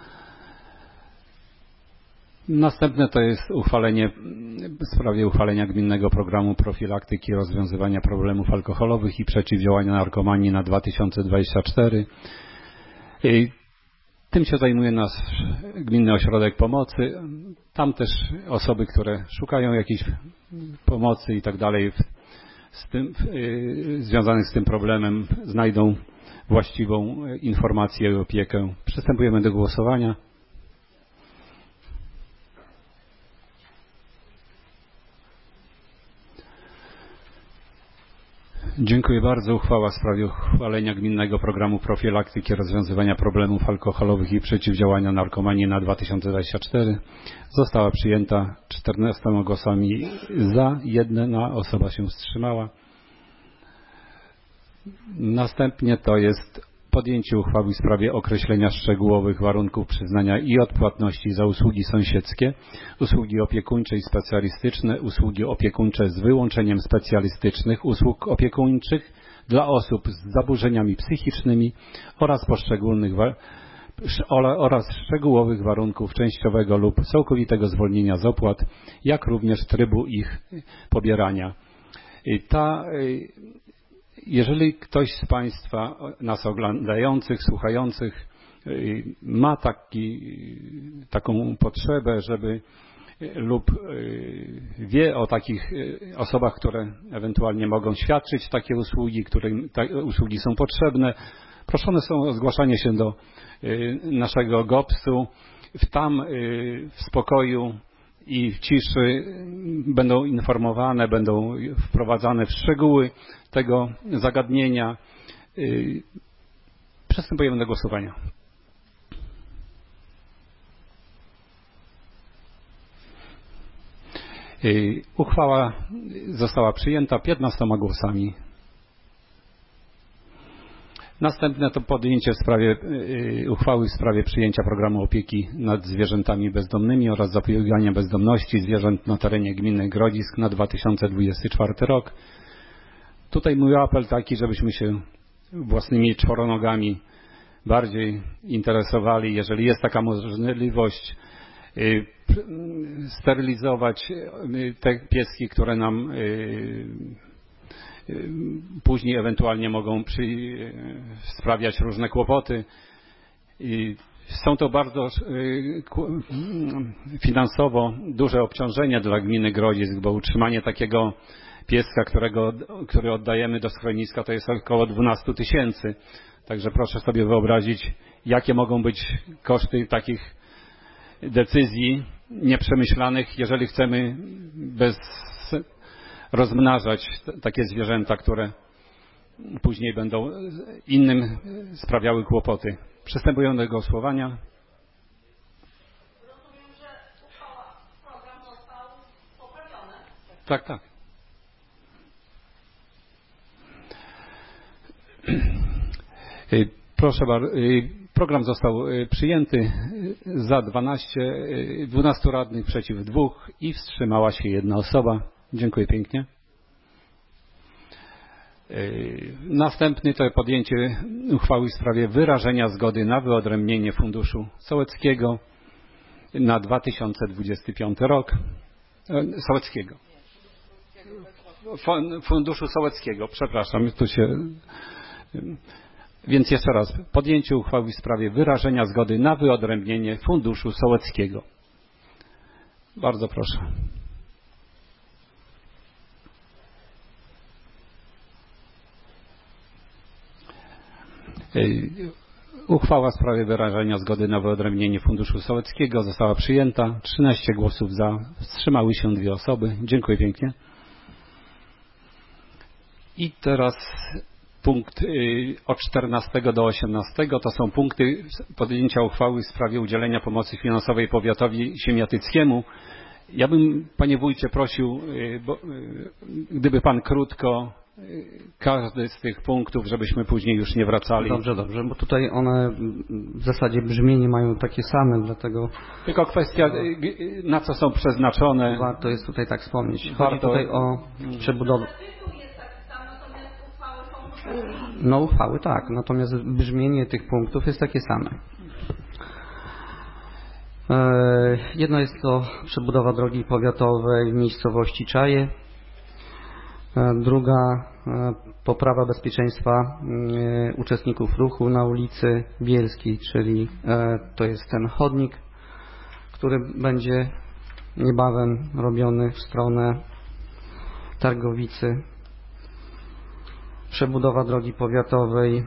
Następne to jest uchwalenie w sprawie uchwalenia Gminnego Programu Profilaktyki i Rozwiązywania Problemów Alkoholowych i Przeciwdziałania Narkomanii na dwa tysiące dwudziesty czwarty. Tym się zajmuje nasz Gminny Ośrodek Pomocy. Tam też osoby, które szukają jakiejś pomocy i tak dalej, z tym, związanych z tym problemem znajdą właściwą informację i opiekę. Przystępujemy do głosowania. Dziękuję bardzo. Uchwała w sprawie uchwalenia Gminnego Programu Profilaktyki rozwiązywania problemów alkoholowych i przeciwdziałania narkomanii na dwa tysiące dwudziesty czwarty została przyjęta czternastoma głosami za, jedna osoba się wstrzymała. Następnie to jest podjęcie uchwały w sprawie określenia szczegółowych warunków przyznania i odpłatności za usługi sąsiedzkie, usługi opiekuńcze i specjalistyczne, usługi opiekuńcze z wyłączeniem specjalistycznych usług opiekuńczych dla osób z zaburzeniami psychicznymi oraz poszczególnych oraz szczegółowych warunków częściowego lub całkowitego zwolnienia z opłat, jak również trybu ich pobierania. Ta Jeżeli ktoś z Państwa, nas oglądających, słuchających, ma taki, taką potrzebę, żeby lub wie o takich osobach, które ewentualnie mogą świadczyć takie usługi, którym te usługi są potrzebne, proszone są o zgłaszanie się do naszego gopsu. Tam w spokoju i w ciszy będą informowane, będą wprowadzane w szczegóły tego zagadnienia. Przystępujemy do głosowania. Uchwała została przyjęta piętnastoma głosami. Następne to podjęcie w sprawie, uchwały w sprawie przyjęcia programu opieki nad zwierzętami bezdomnymi oraz zapobiegania bezdomności zwierząt na terenie gminy Grodzisk na dwa tysiące dwudziesty czwarty rok. Tutaj mój apel taki, żebyśmy się własnymi czworonogami bardziej interesowali, jeżeli jest taka możliwość, sterylizować te pieski, które nam później ewentualnie mogą przy, sprawiać różne kłopoty. I są to bardzo finansowo duże obciążenia dla gminy Grodzisk, bo utrzymanie takiego pieska, którego, który oddajemy do schroniska, to jest około dwanaście tysięcy. Także proszę sobie wyobrazić, jakie mogą być koszty takich decyzji nieprzemyślanych, jeżeli chcemy bez rozmnażać takie zwierzęta, które później będą innym sprawiały kłopoty. Przystępujemy do głosowania. Rozumiem, że uchwała, program został poprawiony. Tak, tak. Proszę bardzo. Program został przyjęty za dwanaście, dwunastu radnych przeciw dwóch i wstrzymała się jedna osoba. Dziękuję pięknie. Następny to podjęcie uchwały w sprawie wyrażenia zgody na wyodrębnienie Funduszu Sołeckiego na dwa tysiące dwudziesty piąty rok. Sołeckiego. Funduszu Sołeckiego, przepraszam, tu się... Więc jeszcze raz, podjęcie uchwały w sprawie wyrażenia zgody na wyodrębnienie Funduszu Sołeckiego. Bardzo proszę. Uchwała w sprawie wyrażenia zgody na wyodrębnienie Funduszu Sołeckiego została przyjęta. trzynaście głosów za, wstrzymały się dwie osoby. Dziękuję pięknie. I teraz punkt od czternastego do osiemnastego to są punkty podjęcia uchwały w sprawie udzielenia pomocy finansowej powiatowi siemiatyckiemu. Ja bym, panie wójcie, prosił, bo, gdyby pan krótko każdy z tych punktów, żebyśmy później już nie wracali. Dobrze, dobrze, bo tutaj one w zasadzie brzmienie mają takie same, dlatego... Tylko kwestia, na co są przeznaczone. Warto jest tutaj tak wspomnieć. Chodzi Warto... tutaj o przebudowę. No uchwały tak, natomiast brzmienie tych punktów jest takie same. Jedno jest to przebudowa drogi powiatowej w miejscowości Czaje. Druga poprawa bezpieczeństwa uczestników ruchu na ulicy Bielskiej, czyli to jest ten chodnik, który będzie niebawem robiony w stronę Targowicy. przebudowa drogi powiatowej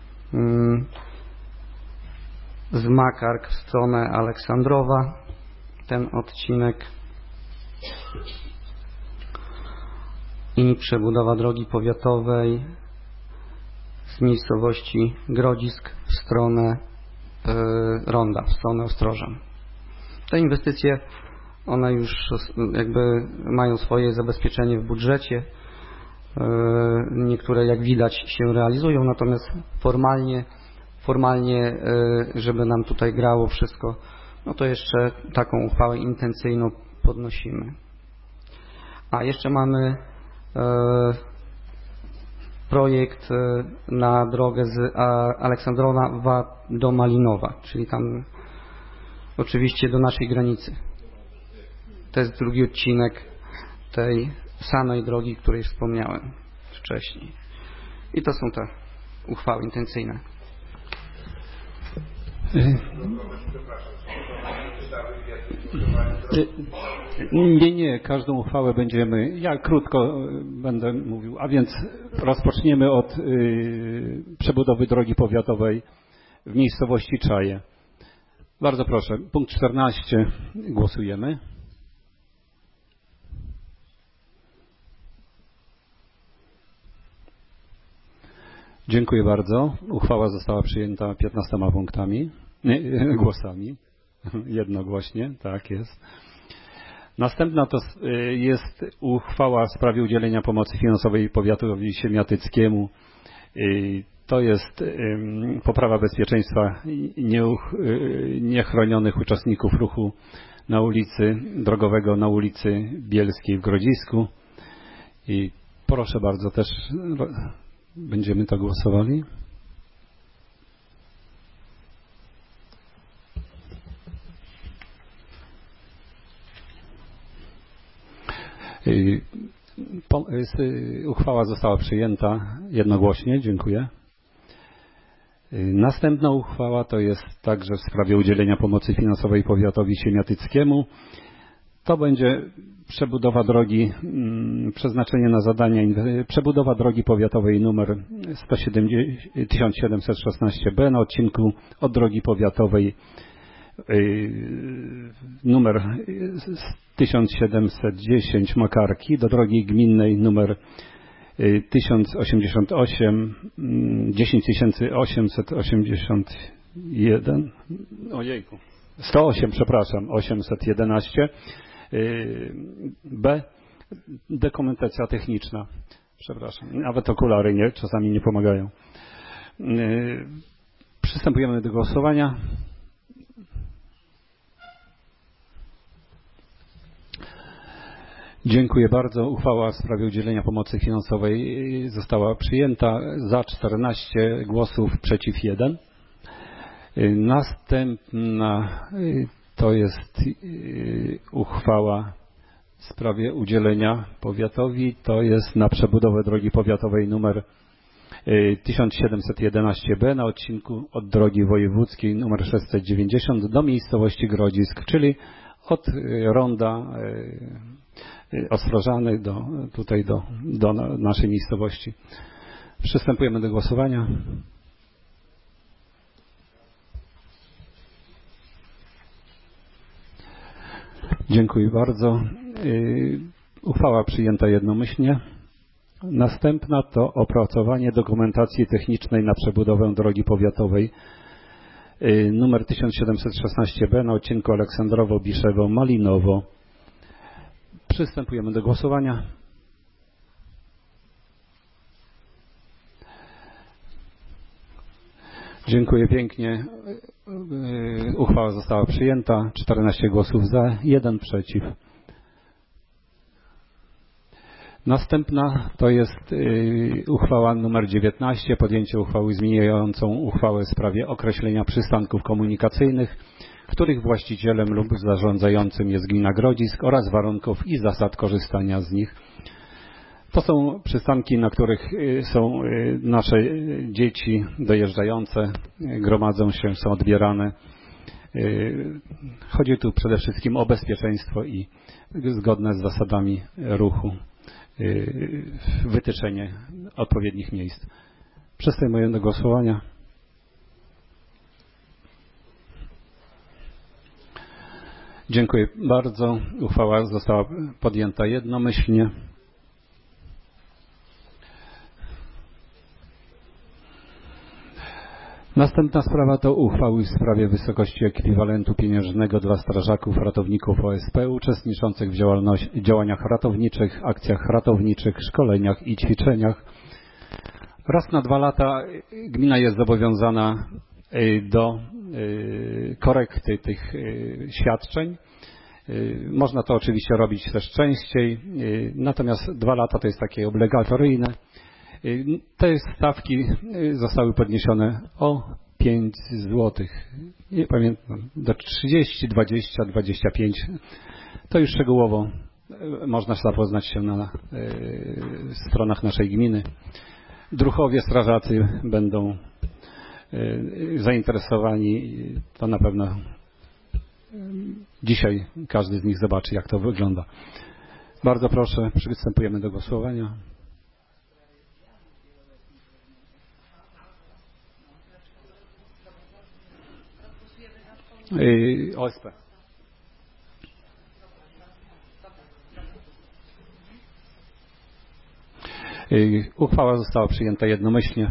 z Makark w stronę Aleksandrowa, ten odcinek, i przebudowa drogi powiatowej z miejscowości Grodzisk w stronę y, Ronda, w stronę Ostroża. Te inwestycje, one już jakby mają swoje zabezpieczenie w budżecie. Y, niektóre, jak widać, się realizują, natomiast formalnie, formalnie y, żeby nam tutaj grało wszystko, no to jeszcze taką uchwałę intencyjną podnosimy. A jeszcze mamy projekt na drogę z Aleksandrowa do Malinowa, czyli tam oczywiście do naszej granicy. To jest drugi odcinek tej samej drogi, o której wspomniałem wcześniej. I to są te uchwały intencyjne. Nie, nie, każdą uchwałę będziemy, ja krótko będę mówił, a więc rozpoczniemy od y, przebudowy drogi powiatowej w miejscowości Czaje. Bardzo proszę, punkt czternaście, głosujemy. Dziękuję bardzo. Uchwała została przyjęta piętnastoma punktami, nie, głosami, jednogłośnie, tak jest. Następna to jest uchwała w sprawie udzielenia pomocy finansowej powiatowi siemiatyckiemu. To jest poprawa bezpieczeństwa niechronionych uczestników ruchu na ulicy drogowego na ulicy Bielskiej w Grodzisku. I proszę bardzo, też będziemy to głosowali. Uchwała została przyjęta jednogłośnie. Dziękuję. Następna uchwała to jest także w sprawie udzielenia pomocy finansowej powiatowi siemiatyckiemu. To będzie przebudowa drogi, przeznaczenie na zadania, przebudowa drogi powiatowej numer tysiąc siedemset szesnaście B na odcinku od drogi powiatowej numer tysiąc siedemset dziesięć Makarki do drogi gminnej numer tysiąc osiemdziesiąt osiem, dziesięć tysięcy osiemset osiemdziesiąt jeden, ojejku, sto osiem, przepraszam, osiemset jedenaście B, dokumentacja techniczna, przepraszam, nawet okulary nie, czasami nie pomagają. Przystępujemy do głosowania. Dziękuję bardzo. Uchwała w sprawie udzielenia pomocy finansowej została przyjęta. Za czternaście głosów, przeciw jeden. Następna to jest uchwała w sprawie udzielenia powiatowi. To jest na przebudowę drogi powiatowej numer tysiąc siedemset jedenaście B na odcinku od drogi wojewódzkiej numer sześćset dziewięćdziesiąt do miejscowości Grodzisk, czyli od ronda Ostrożany do, tutaj do, do naszej miejscowości. Przystępujemy do głosowania. Dziękuję bardzo. Uchwała przyjęta jednomyślnie. Następna to opracowanie dokumentacji technicznej na przebudowę drogi powiatowej numer tysiąc siedemset szesnaście B na odcinku Aleksandrowo-Biszewo-Malinowo. Przystępujemy do głosowania. Dziękuję pięknie. Uchwała została przyjęta. czternaście głosów za, jeden przeciw. Następna to jest uchwała numer dziewiętnaście, podjęcie uchwały zmieniającą uchwałę w sprawie określenia przystanków komunikacyjnych, których właścicielem lub zarządzającym jest gmina Grodzisk oraz warunków i zasad korzystania z nich. To są przystanki, na których są nasze dzieci dojeżdżające, gromadzą się, są odbierane Chodzi tu przede wszystkim o bezpieczeństwo i zgodne z zasadami ruchu wytyczenie odpowiednich miejsc. Przystępuję do głosowania. Dziękuję bardzo. Uchwała została podjęta jednomyślnie. Następna sprawa to uchwały w sprawie wysokości ekwiwalentu pieniężnego dla strażaków ratowników O S P uczestniczących w działaniach ratowniczych, akcjach ratowniczych, szkoleniach i ćwiczeniach. Raz na dwa lata gmina jest zobowiązana do korekty tych świadczeń. Można to oczywiście robić też częściej, natomiast dwa lata to jest takie obligatoryjne. Te stawki zostały podniesione o pięć złotych. Nie pamiętam, do trzydzieści, dwadzieścia, dwadzieścia pięć. To już szczegółowo można zapoznać się na stronach naszej gminy. Druhowie, strażacy będą zainteresowani. To na pewno dzisiaj każdy z nich zobaczy, jak to wygląda. Bardzo proszę, przystępujemy do głosowania. O S P. Uchwała została przyjęta jednomyślnie.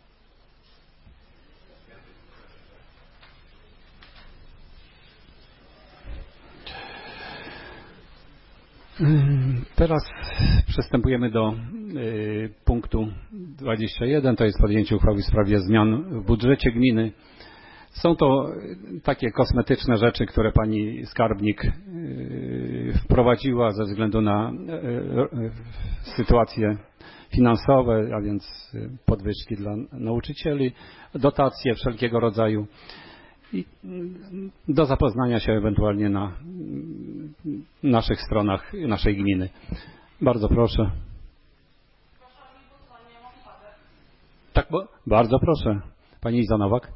Teraz przystępujemy do y, punktu dwudziestego pierwszego. To jest podjęcie uchwały w sprawie zmian w budżecie gminy. Są to takie kosmetyczne rzeczy, które pani skarbnik wprowadziła ze względu na sytuacje finansowe, a więc podwyżki dla nauczycieli, dotacje wszelkiego rodzaju i do zapoznania się ewentualnie na naszych stronach naszej gminy. Bardzo proszę. Tak, bo, bardzo proszę. Pani Iza Nowak.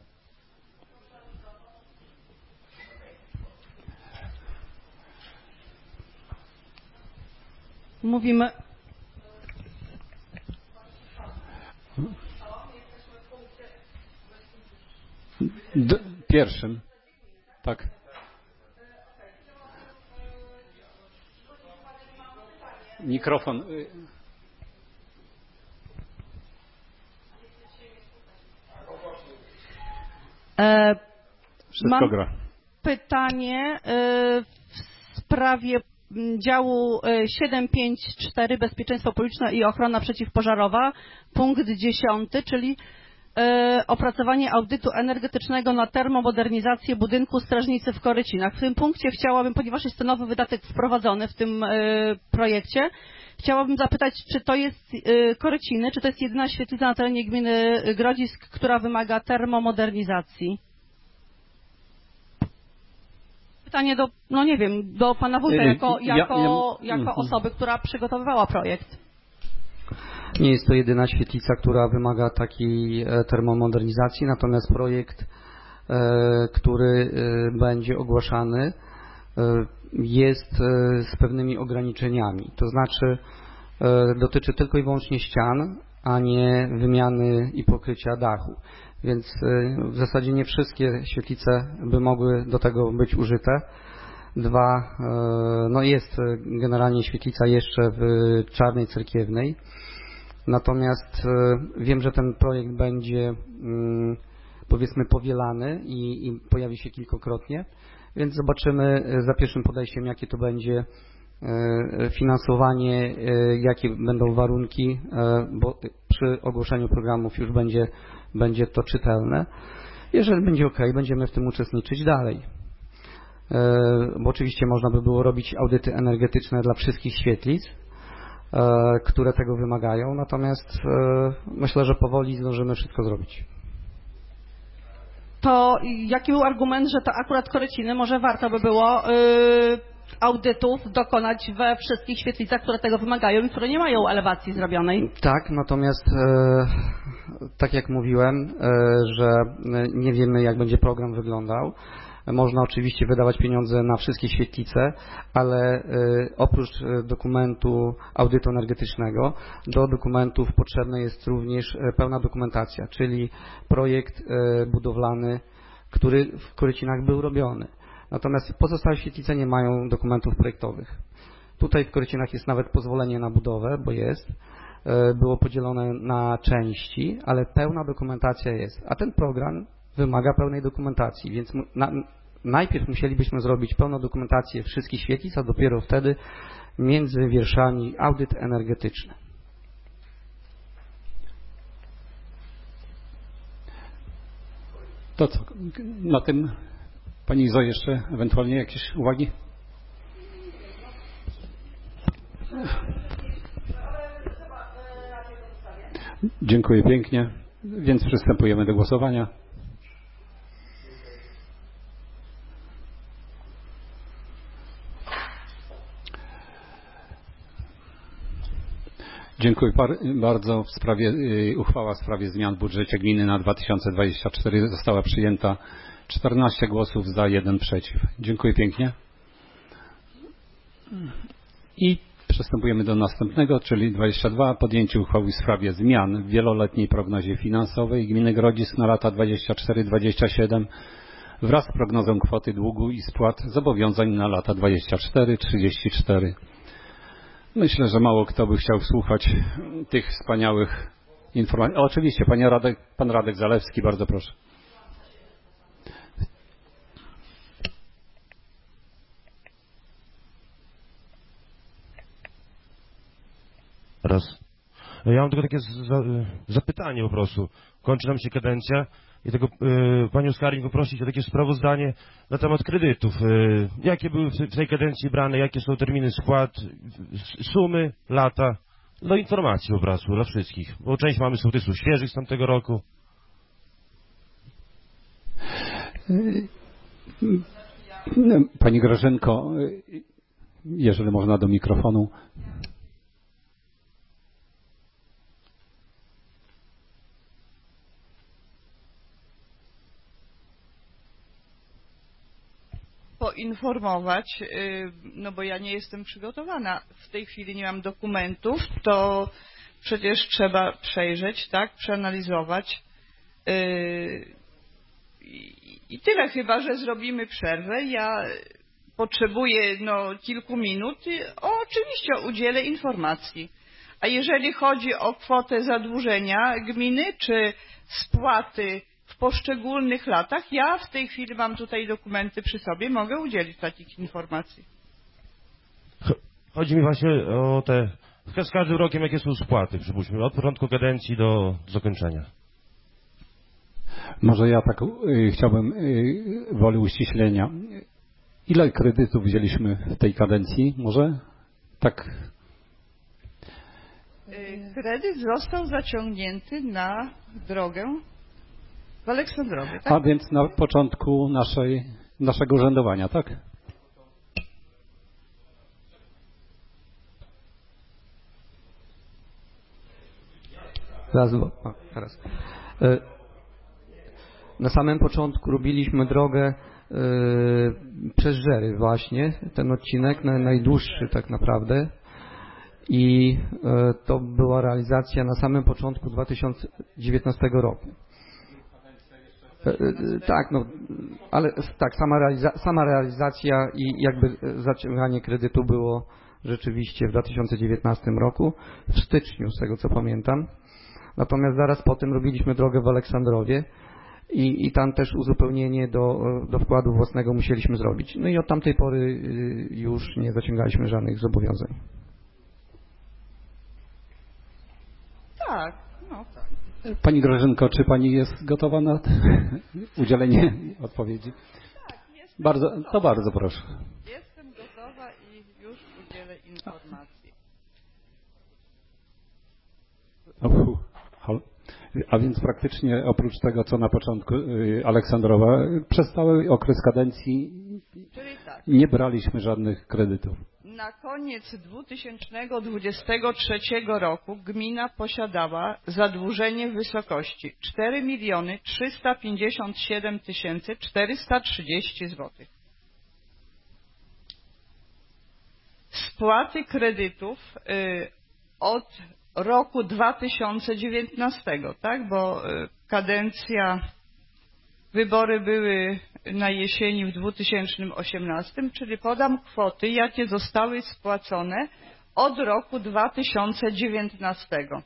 Mówimy. D pierwszym. Tak. Mikrofon. E, Wszystko mam gra. pytanie e, w sprawie działu siedem pięć cztery Bezpieczeństwo publiczne i ochrona przeciwpożarowa, punkt dziesiąty, czyli e, opracowanie audytu energetycznego na termomodernizację budynku Strażnicy w Korycinach. W tym punkcie chciałabym, ponieważ jest to nowy wydatek wprowadzony w tym e, projekcie, chciałabym zapytać, czy to jest e, Koryciny, czy to jest jedyna świetlica na terenie gminy Grodzisk, która wymaga termomodernizacji? Pytanie do, no nie wiem, do pana wójta jako, jako, ja, ja, jako osoby, która przygotowywała projekt. Nie jest to jedyna świetlica, która wymaga takiej termomodernizacji, natomiast projekt, który będzie ogłaszany, jest z pewnymi ograniczeniami. To znaczy dotyczy tylko i wyłącznie ścian, a nie wymiany i pokrycia dachu. Więc w zasadzie nie wszystkie świetlice by mogły do tego być użyte. Dwa, no jest generalnie świetlica jeszcze w Czarnej Cerkiewnej. Natomiast wiem, że ten projekt będzie powiedzmy powielany i, i pojawi się kilkukrotnie, więc zobaczymy za pierwszym podejściem, jakie to będzie finansowanie, jakie będą warunki, bo przy ogłoszeniu programów już będzie, będzie to czytelne. Jeżeli będzie ok, będziemy w tym uczestniczyć dalej. Bo oczywiście można by było robić audyty energetyczne dla wszystkich świetlic, które tego wymagają, natomiast myślę, że powoli zdążymy wszystko zrobić. To jaki był argument, że to akurat Koryciny może warto by było yy, audytów dokonać we wszystkich świetlicach, które tego wymagają i które nie mają elewacji zrobionej. Tak, natomiast e, tak jak mówiłem, e, że nie wiemy, jak będzie program wyglądał. Można oczywiście wydawać pieniądze na wszystkie świetlice, ale oprócz dokumentu audytu energetycznego do dokumentów potrzebna jest również pełna dokumentacja, czyli projekt budowlany, który w Korycinach był robiony. Natomiast pozostałe świetlice nie mają dokumentów projektowych. Tutaj w Korycinach jest nawet pozwolenie na budowę, bo jest. Było podzielone na części, ale pełna dokumentacja jest. A ten program wymaga pełnej dokumentacji, więc na, najpierw musielibyśmy zrobić pełną dokumentację wszystkich świetlic, a dopiero wtedy między wierszami audyt energetyczny. To co? Na tym Pani Izo jeszcze ewentualnie jakieś uwagi? Dziękuję pięknie. Więc przystępujemy do głosowania. Dziękuję bardzo. W sprawie, uchwała w sprawie zmian w budżecie gminy na dwa tysiące dwudziesty czwarty została przyjęta. czternaście głosów za, jeden przeciw. Dziękuję pięknie. I przystępujemy do następnego, czyli dwadzieścia dwa. Podjęcie uchwały w sprawie zmian w wieloletniej prognozie finansowej gminy Grodzisk na lata dwadzieścia cztery dwadzieścia siedem wraz z prognozą kwoty długu i spłat zobowiązań na lata dwadzieścia cztery trzydzieści cztery. Myślę, że mało kto by chciał słuchać tych wspaniałych informacji. O, oczywiście, panie Radek, pan Radek Zalewski, bardzo proszę. Raz. Ja mam tylko takie za, zapytanie po prostu. Kończy nam się kadencja i tego y, panią skarbnik poprosić o takie sprawozdanie na temat kredytów. Y, jakie były w, w tej kadencji brane, jakie są terminy spłat, sumy, lata. Do informacji po prostu dla wszystkich. Bo część mamy sołtysów świeżych z tamtego roku. Pani Grażynko, jeżeli można do mikrofonu. Poinformować, no bo ja nie jestem przygotowana, w tej chwili nie mam dokumentów, to przecież trzeba przejrzeć, tak, przeanalizować i tyle, chyba że zrobimy przerwę. Ja potrzebuję no, kilku minut i oczywiście udzielę informacji. A jeżeli chodzi o kwotę zadłużenia gminy czy spłaty w poszczególnych latach, ja w tej chwili mam tutaj dokumenty przy sobie, mogę udzielić takich informacji. Chodzi mi właśnie o te, z każdym rokiem jakie są spłaty, przypuśćmy, od początku kadencji do zakończenia. Może ja tak y, chciałbym y, woli uściślenia. Ile kredytów wzięliśmy w tej kadencji? Może tak? Kredyt został zaciągnięty na drogę w Aleksandrowie, tak? A więc na początku naszej, naszego urzędowania, tak? Raz, dwa, teraz. Na samym początku robiliśmy drogę przez Żery właśnie, ten odcinek najdłuższy tak naprawdę i to była realizacja na samym początku dwa tysiące dziewiętnastego roku. Tak, no, ale tak, sama, realiza sama realizacja i jakby zaciąganie kredytu było rzeczywiście w dwa tysiące dziewiętnastym roku, w styczniu z tego co pamiętam. Natomiast zaraz po tym robiliśmy drogę w Aleksandrowie i, i tam też uzupełnienie do, do wkładu własnego musieliśmy zrobić. No i od tamtej pory już nie zaciągaliśmy żadnych zobowiązań. Tak, no tak. Pani Grażynko, czy Pani jest gotowa na udzielenie odpowiedzi? Tak, jestem bardzo, gotowa. To bardzo proszę. Jestem gotowa i już udzielę informacji. A więc praktycznie oprócz tego, co na początku Aleksandrowa, przez cały okres kadencji Czyli tak, nie braliśmy żadnych kredytów. Na koniec dwa tysiące dwudziestego trzeciego roku gmina posiadała zadłużenie w wysokości cztery miliony trzysta pięćdziesiąt siedem tysięcy czterysta trzydzieści złotych. Spłaty kredytów y, od roku dwa tysiące dziewiętnastego, tak, bo y, kadencja, wybory były na jesieni w dwa tysiące osiemnastym, czyli podam kwoty, jakie zostały spłacone od roku dwa tysiące dziewiętnastego.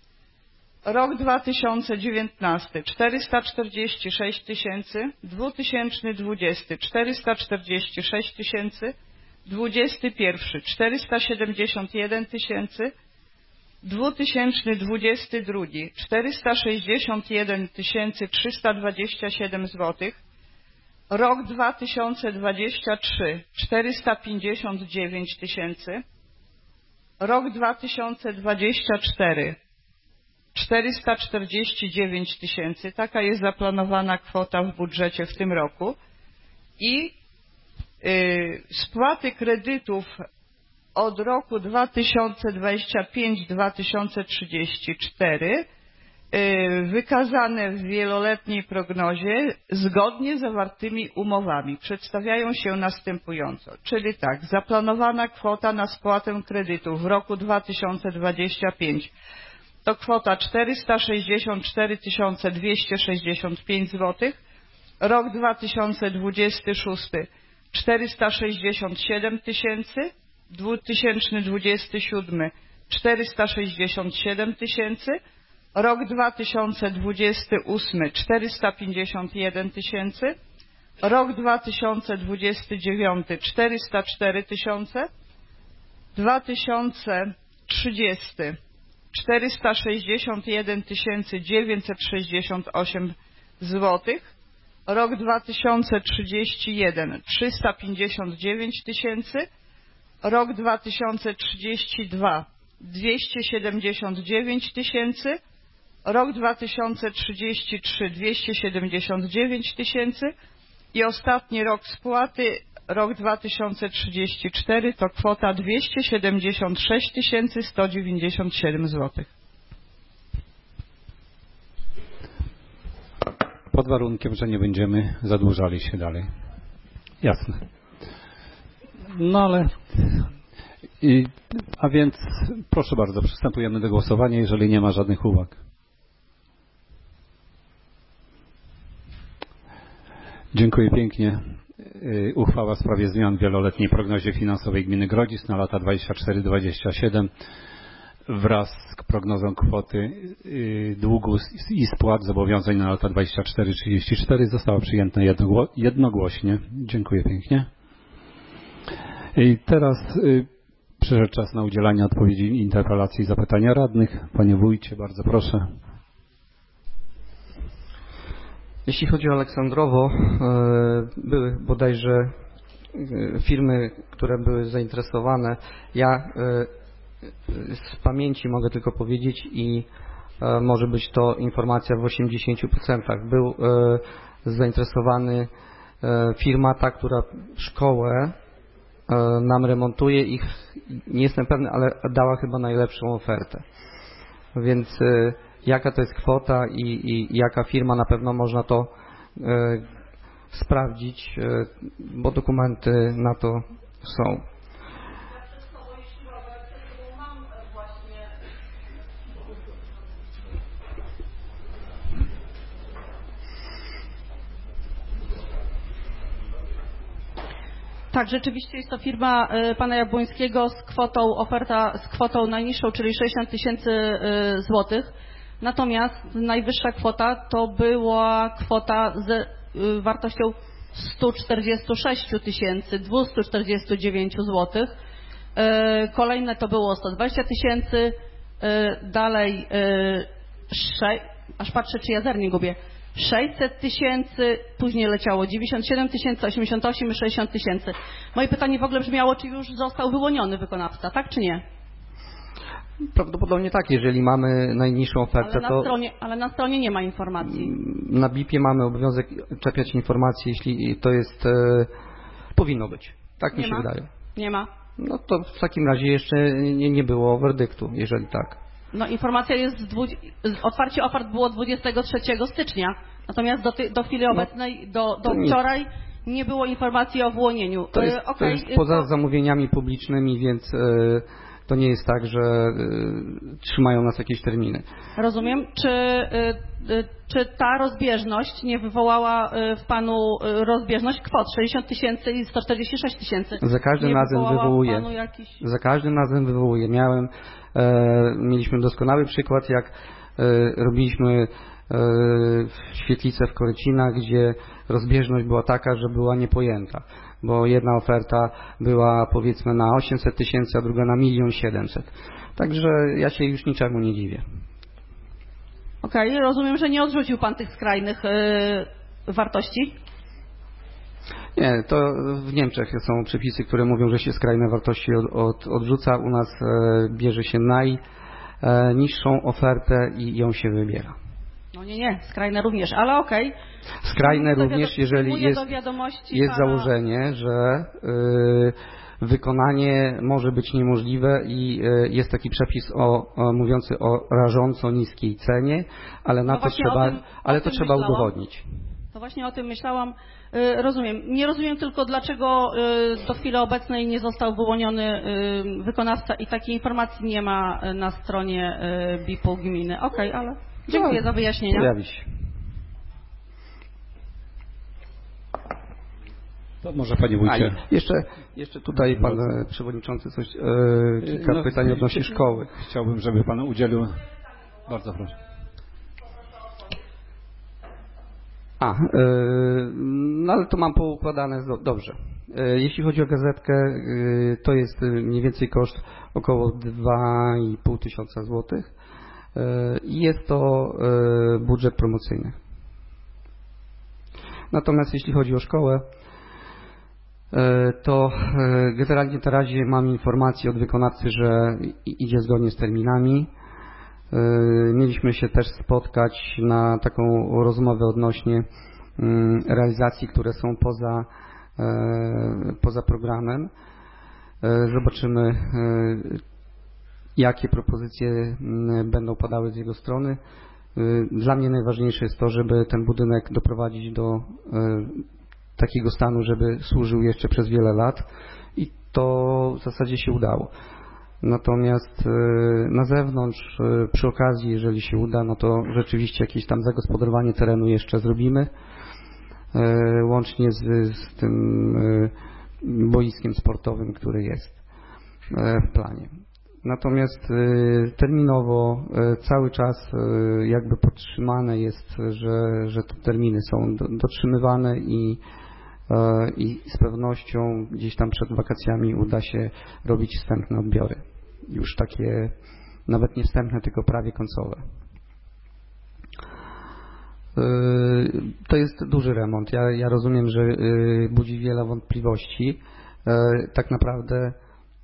Rok dwa tysiące dziewiętnasty czterysta czterdzieści sześć tysięcy, dwa tysiące dwudziesty czterysta czterdzieści sześć tysięcy, dwudziesty pierwszy czterysta siedemdziesiąt jeden tysięcy, dwa tysiące dwudziesty drugi czterysta sześćdziesiąt jeden tysięcy trzysta dwadzieścia siedem złotych, rok dwa tysiące dwudziesty trzeci czterysta pięćdziesiąt dziewięć tysięcy, rok dwa tysiące dwudziesty czwarty czterysta czterdzieści dziewięć tysięcy, taka jest zaplanowana kwota w budżecie w tym roku i y, spłaty kredytów od roku dwa tysiące dwudziestego piątego do dwa tysiące trzydziestego czwartego wykazane w wieloletniej prognozie zgodnie z zawartymi umowami przedstawiają się następująco. Czyli tak, zaplanowana kwota na spłatę kredytów w roku dwa tysiące dwudziestym piątym to kwota czterysta sześćdziesiąt cztery tysiące dwieście sześćdziesiąt pięć złotych, rok dwa tysiące dwudziesty szósty czterysta sześćdziesiąt siedem tysięcy, dwa tysiące dwudziesty siódmy czterysta sześćdziesiąt siedem tysięcy, rok dwa tysiące dwudziesty ósmy czterysta pięćdziesiąt jeden tysięcy, rok dwa tysiące dwudziesty dziewiąty czterysta cztery tysiące, dwa tysiące trzydziesty czterysta sześćdziesiąt jeden tysięcy dziewięćset sześćdziesiąt osiem złotych, rok dwa tysiące trzydziesty pierwszy trzysta pięćdziesiąt dziewięć tysięcy, rok dwa tysiące trzydziesty drugi dwieście siedemdziesiąt dziewięć tysięcy, rok dwa tysiące trzydziesty trzeci dwieście siedemdziesiąt dziewięć tysięcy i ostatni rok spłaty, rok dwa tysiące trzydziesty czwarty to kwota dwieście siedemdziesiąt sześć tysięcy sto dziewięćdziesiąt siedem złotych. Pod warunkiem, że nie będziemy zadłużali się dalej. Jasne. No ale... I, a więc proszę bardzo, przystępujemy do głosowania, jeżeli nie ma żadnych uwag. Dziękuję pięknie. Uchwała w sprawie zmian w wieloletniej prognozie finansowej gminy Grodzisk na lata dwudziesty czwarty do dwudziestego siódmego wraz z prognozą kwoty długu i spłat zobowiązań na lata dwudziesty czwarty do trzydziestego czwartego została przyjęta jednogłośnie. Dziękuję pięknie. I teraz przyszedł czas na udzielanie odpowiedzi, interpelacji i zapytania radnych. Panie wójcie, bardzo proszę. Jeśli chodzi o Aleksandrowo, były bodajże firmy, które były zainteresowane. Ja z pamięci mogę tylko powiedzieć i może być to informacja w osiemdziesięciu procentach. Był zainteresowany firma ta, która szkołę nam remontuje i nie jestem pewny, ale dała chyba najlepszą ofertę. Więc jaka to jest kwota i, i jaka firma, na pewno można to e, sprawdzić, e, bo dokumenty na to są. Tak, rzeczywiście jest to firma pana Jabłońskiego z kwotą, oferta z kwotą najniższą, czyli sześćdziesiąt tysięcy złotych. Natomiast najwyższa kwota to była kwota z wartością sto czterdzieści sześć tysięcy dwieście czterdzieści dziewięć złotych. Kolejne to było sto dwadzieścia tysięcy, dalej aż patrzę, czy ja zer nie gubię. sześćset tysięcy, później leciało dziewięćdziesiąt siedem tysięcy, osiemdziesiąt osiem i sześćdziesiąt tysięcy. Moje pytanie w ogóle brzmiało, czy już został wyłoniony wykonawca, tak czy nie? Prawdopodobnie tak, jeżeli mamy najniższą ofertę, ale na to... Stronie, ale na stronie nie ma informacji. Na B I P-ie mamy obowiązek czepiać informacji, jeśli to jest... E, powinno być. Tak mi Nie się ma? wydaje. Nie ma. No to w takim razie jeszcze nie, nie było werdyktu, jeżeli tak. No informacja jest, z dwu... otwarcie ofert było dwudziestego trzeciego stycznia, natomiast do, ty... do chwili obecnej, do, do wczoraj nie było informacji o wyłonieniu. To jest, e, okay. to jest poza to... zamówieniami publicznymi, więc e, to nie jest tak, że e, trzymają nas jakieś terminy. Rozumiem. Czy, e, czy ta rozbieżność nie wywołała w panu rozbieżność kwot sześćdziesiąt tysięcy i sto czterdzieści sześć tysięcy? Za każdym nie razem wywołuje. Jakiś... Za każdym razem wywołuje. Miałem, e, mieliśmy doskonały przykład, jak e, robiliśmy e, świetlicę w Korycinach, gdzie rozbieżność była taka, że była niepojęta, bo jedna oferta była powiedzmy na osiemset tysięcy, a druga na milion siedemset. Także ja się już niczemu nie dziwię. Okej, okay, rozumiem, że nie odrzucił pan tych skrajnych yy, wartości? Nie, to w Niemczech są przepisy, które mówią, że się skrajne wartości od, od, odrzuca. U nas e, bierze się najniższą ofertę i ją się wybiera. No nie, nie, skrajne również, ale okej. Okay. Skrajne również, jeżeli jest, jest pana... założenie, że y, wykonanie może być niemożliwe i y, jest taki przepis o, o, mówiący o rażąco niskiej cenie, ale na no to trzeba, tym, ale to trzeba myślałam. udowodnić. To właśnie o tym myślałam. Y, rozumiem. Nie rozumiem tylko, dlaczego y, do chwili obecnej nie został wyłoniony y, wykonawca i takiej informacji nie ma na stronie y, B I P-u gminy. Okej, okay, ale dziękuję no, za wyjaśnienia. Pojawi się. To może Panie Wójcie. Jeszcze, jeszcze tutaj Pan Przewodniczący coś, e, kilka no, pytań odnośnie szkoły. Chciałbym, żeby Pan udzielił. Bardzo proszę. A, e, no ale to mam poukładane dobrze. E, jeśli chodzi o gazetkę, e, to jest mniej więcej koszt około dwa i pół tysiąca złotych i jest to e, budżet promocyjny. Natomiast jeśli chodzi o szkołę, to generalnie na razie mam informację od wykonawcy, że idzie zgodnie z terminami. Mieliśmy się też spotkać na taką rozmowę odnośnie realizacji, które są poza, poza programem. Zobaczymy, jakie propozycje będą padały z jego strony. Dla mnie najważniejsze jest to, żeby ten budynek doprowadzić do takiego stanu, żeby służył jeszcze przez wiele lat i to w zasadzie się udało. Natomiast na zewnątrz, przy okazji, jeżeli się uda, no to rzeczywiście jakieś tam zagospodarowanie terenu jeszcze zrobimy, łącznie z, z tym boiskiem sportowym, który jest w planie. Natomiast terminowo cały czas jakby podtrzymane jest, że, że te terminy są dotrzymywane i, i z pewnością gdzieś tam przed wakacjami uda się robić wstępne odbiory. Już takie nawet nie wstępne, tylko prawie końcowe. To jest duży remont. Ja, ja rozumiem, że budzi wiele wątpliwości. Tak naprawdę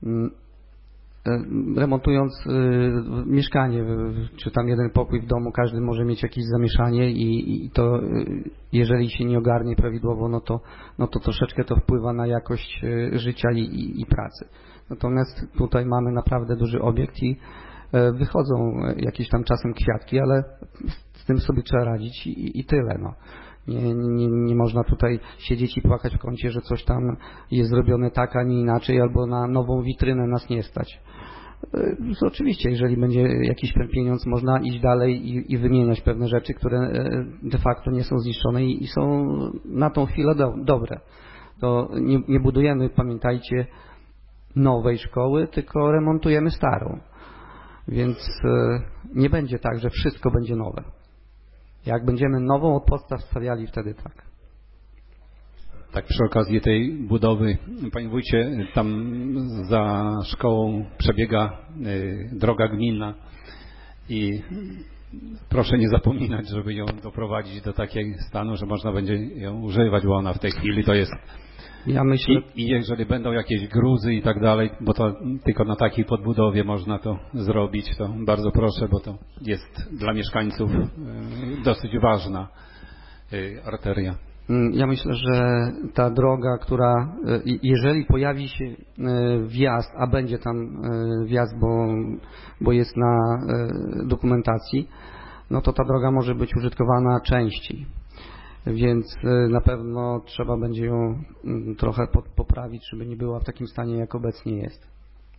remontując mieszkanie, czy tam jeden pokój w domu, każdy może mieć jakieś zamieszanie i, i to jeżeli się nie ogarnie prawidłowo, no to, no to troszeczkę to wpływa na jakość życia i, i, i pracy. Natomiast tutaj mamy naprawdę duży obiekt i wychodzą jakieś tam czasem kwiatki, ale z tym sobie trzeba radzić i, i tyle. No. Nie, nie, nie można tutaj siedzieć i płakać w kącie, że coś tam jest zrobione tak, a nie inaczej, albo na nową witrynę nas nie stać. To oczywiście, jeżeli będzie jakiś pieniądz, można iść dalej i, i wymieniać pewne rzeczy, które de facto nie są zniszczone i, i są na tą chwilę do, dobre. To nie, nie budujemy, pamiętajcie, nowej szkoły, tylko remontujemy starą. Więc nie będzie tak, że wszystko będzie nowe. Jak będziemy nową od podstaw stawiali, wtedy tak. Tak przy okazji tej budowy, Panie Wójcie, tam za szkołą przebiega y, droga gminna i proszę nie zapominać, żeby ją doprowadzić do takiego stanu, że można będzie ją używać, bo ona w tej chwili to jest. Ja myślę... I, I jeżeli będą jakieś gruzy i tak dalej, bo to tylko na takiej podbudowie można to zrobić, to bardzo proszę, bo to jest dla mieszkańców y, dosyć ważna y, arteria. Ja myślę, że ta droga, która, jeżeli pojawi się wjazd, a będzie tam wjazd, bo, bo jest na dokumentacji, no to ta droga może być użytkowana częściej. Więc na pewno trzeba będzie ją trochę poprawić, żeby nie była w takim stanie, jak obecnie jest.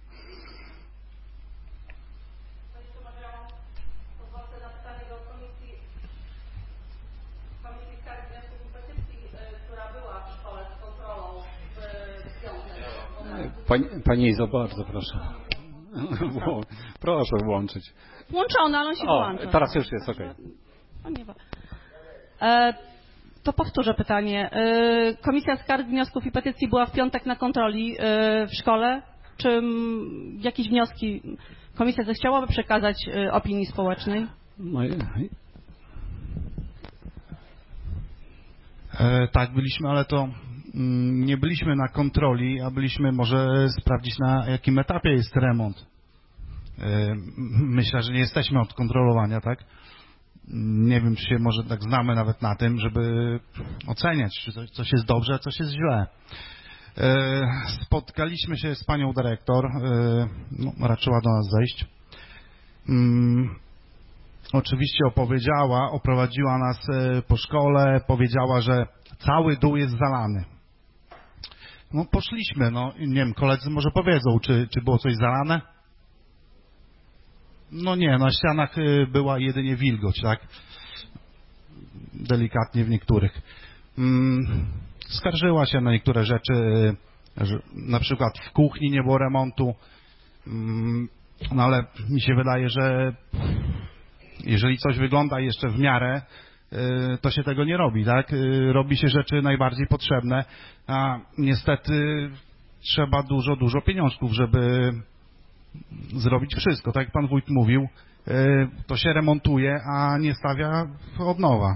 Pani, pani Izo, bardzo proszę. Proszę włączyć. Włączone, ale on się o, włącza. Teraz już jest, okej. Okay. E, to powtórzę pytanie. E, Komisja Skarg, Wniosków i Petycji była w piątek na kontroli e, w szkole. Czy m, jakieś wnioski komisja zechciałaby przekazać e, opinii społecznej? No i... e, tak, byliśmy, ale to mm, nie byliśmy na kontroli, a byliśmy może sprawdzić, na jakim etapie jest remont. E, myślę, że nie jesteśmy od kontrolowania, tak? Nie wiem, czy się może tak znamy nawet na tym, żeby oceniać, czy coś, coś jest dobrze, a coś jest źle. Spotkaliśmy się z panią dyrektor, no, raczyła do nas zejść. Oczywiście opowiedziała, oprowadziła nas po szkole, powiedziała, że cały dół jest zalany. No poszliśmy, no nie wiem, koledzy może powiedzą, czy, czy było coś zalane? No nie, na ścianach była jedynie wilgoć, tak? Delikatnie w niektórych. Skarżyła się na niektóre rzeczy, że na przykład w kuchni nie było remontu, no ale mi się wydaje, że jeżeli coś wygląda jeszcze w miarę, to się tego nie robi, tak? Robi się rzeczy najbardziej potrzebne, a niestety trzeba dużo, dużo pieniążków, żeby zrobić wszystko. Tak jak pan wójt mówił, to się remontuje, a nie stawia od nowa.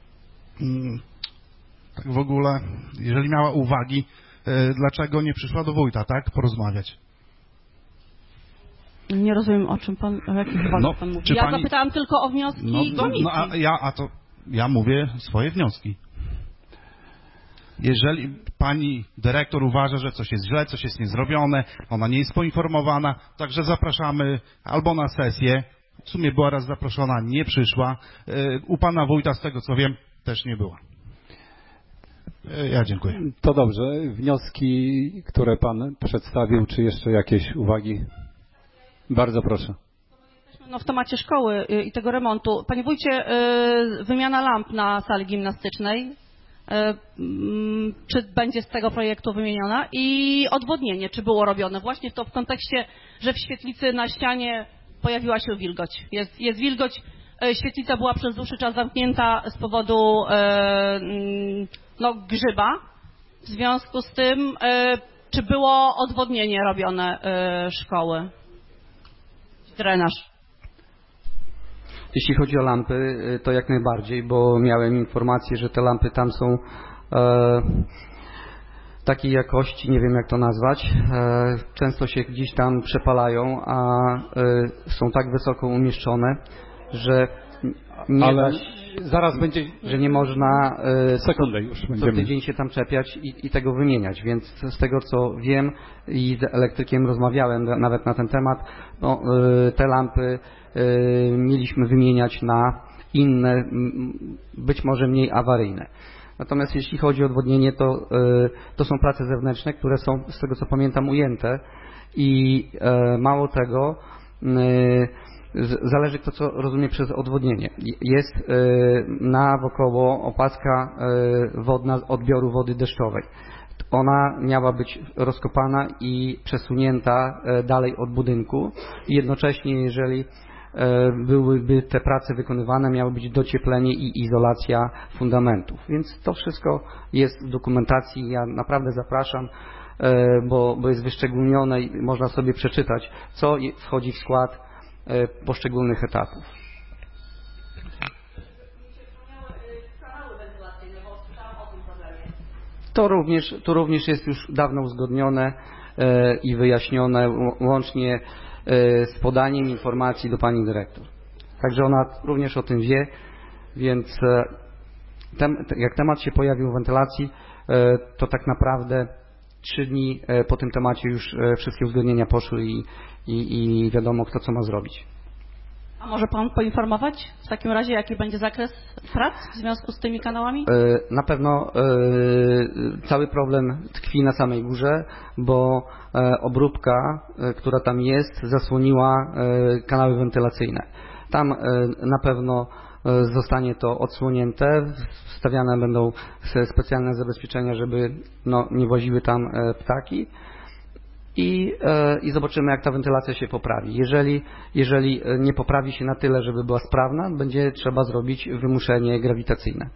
Tak w ogóle, jeżeli miała uwagi, dlaczego nie przyszła do wójta, tak? Porozmawiać. Nie rozumiem, o czym pan, o jakich uwagach no, pan mówi. Ja pani... zapytałam tylko o wnioski no, komisji. No, a ja, a to ja mówię swoje wnioski. Jeżeli pani dyrektor uważa, że coś jest źle, coś jest niezrobione, ona nie jest poinformowana, także zapraszamy albo na sesję, w sumie była raz zaproszona, nie przyszła, u pana wójta, z tego co wiem, też nie była. Ja dziękuję. To dobrze. Wnioski, które pan przedstawił, czy jeszcze jakieś uwagi? Bardzo proszę. No w temacie szkoły i tego remontu. Panie wójcie, wymiana lamp na sali gimnastycznej, czy będzie z tego projektu wymieniona? I odwodnienie, czy było robione? Właśnie to w kontekście, że w świetlicy na ścianie pojawiła się wilgoć. Jest, jest wilgoć, świetlica była przez dłuższy czas zamknięta z powodu no, grzyba. W związku z tym, czy było odwodnienie robione szkoły? Drenaż. Jeśli chodzi o lampy, to jak najbardziej, bo miałem informację, że te lampy tam są e, takiej jakości, nie wiem jak to nazwać, e, często się gdzieś tam przepalają, a e, są tak wysoko umieszczone, że nie Ale da, zaraz będzie... że nie można e, Sekundę już co będziemy. tydzień się tam czepiać i, i tego wymieniać, więc z tego co wiem i z elektrykiem rozmawiałem nawet na ten temat, no, e, te lampy mieliśmy wymieniać na inne, być może mniej awaryjne. Natomiast jeśli chodzi o odwodnienie, to, to są prace zewnętrzne, które są, z tego co pamiętam, ujęte i mało tego, zależy kto co rozumie przez odwodnienie. Jest nawokoło opaska wodna odbioru wody deszczowej. Ona miała być rozkopana i przesunięta dalej od budynku i jednocześnie, jeżeli byłyby te prace wykonywane, miało być docieplenie i izolacja fundamentów. Więc to wszystko jest w dokumentacji. Ja naprawdę zapraszam, bo, bo jest wyszczególnione i można sobie przeczytać, co wchodzi w skład poszczególnych etapów. To również, to również jest już dawno uzgodnione i wyjaśnione łącznie z podaniem informacji do pani dyrektor. Także ona również o tym wie, więc tem, jak temat się pojawił w wentylacji, to tak naprawdę trzy dni po tym temacie już wszystkie uzgodnienia poszły i, i, i wiadomo, kto co ma zrobić. A może Pan poinformować w takim razie, jaki będzie zakres prac w związku z tymi kanałami? Na pewno cały problem tkwi na samej górze, bo obróbka, która tam jest, zasłoniła kanały wentylacyjne. Tam na pewno zostanie to odsłonięte, wstawiane będą specjalne zabezpieczenia, żeby no, nie woziły tam ptaki. I, i zobaczymy, jak ta wentylacja się poprawi. Jeżeli, jeżeli nie poprawi się na tyle, żeby była sprawna, będzie trzeba zrobić wymuszenie grawitacyjne.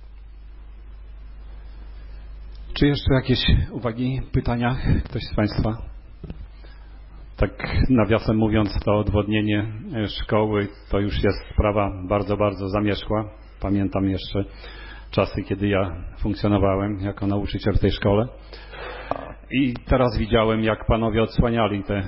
Czy jeszcze jakieś uwagi, pytania? Ktoś z Państwa? Tak nawiasem mówiąc, to odwodnienie szkoły to już jest sprawa bardzo, bardzo zamierzchła. Pamiętam jeszcze czasy, kiedy ja funkcjonowałem jako nauczyciel w tej szkole. I teraz widziałem, jak panowie odsłaniali te,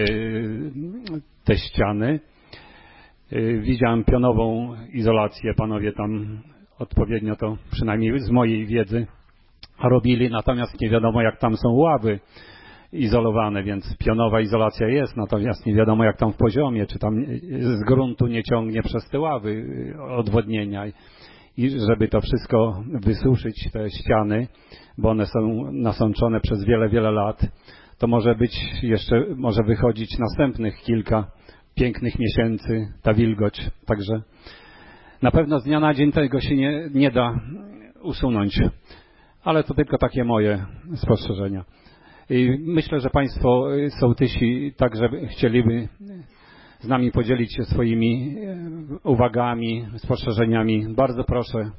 te ściany. Widziałem pionową izolację. Panowie tam odpowiednio to, przynajmniej z mojej wiedzy, robili. Natomiast nie wiadomo, jak tam są ławy izolowane, więc pionowa izolacja jest. Natomiast nie wiadomo, jak tam w poziomie, czy tam z gruntu nie ciągnie przez te ławy odwodnienia. I żeby to wszystko wysuszyć, te ściany, bo one są nasączone przez wiele, wiele lat, to może być jeszcze, może wychodzić następnych kilka pięknych miesięcy ta wilgoć. Także na pewno z dnia na dzień tego się nie, nie da usunąć. Ale to tylko takie moje spostrzeżenia. I myślę, że Państwo sołtysi także chcieliby z nami podzielić się swoimi uwagami, spostrzeżeniami. Bardzo proszę.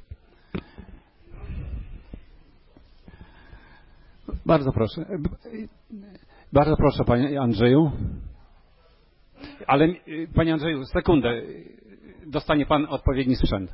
Bardzo proszę. Bardzo proszę, Panie Andrzeju. Ale, Panie Andrzeju, sekundę. Dostanie Pan odpowiedni sprzęt.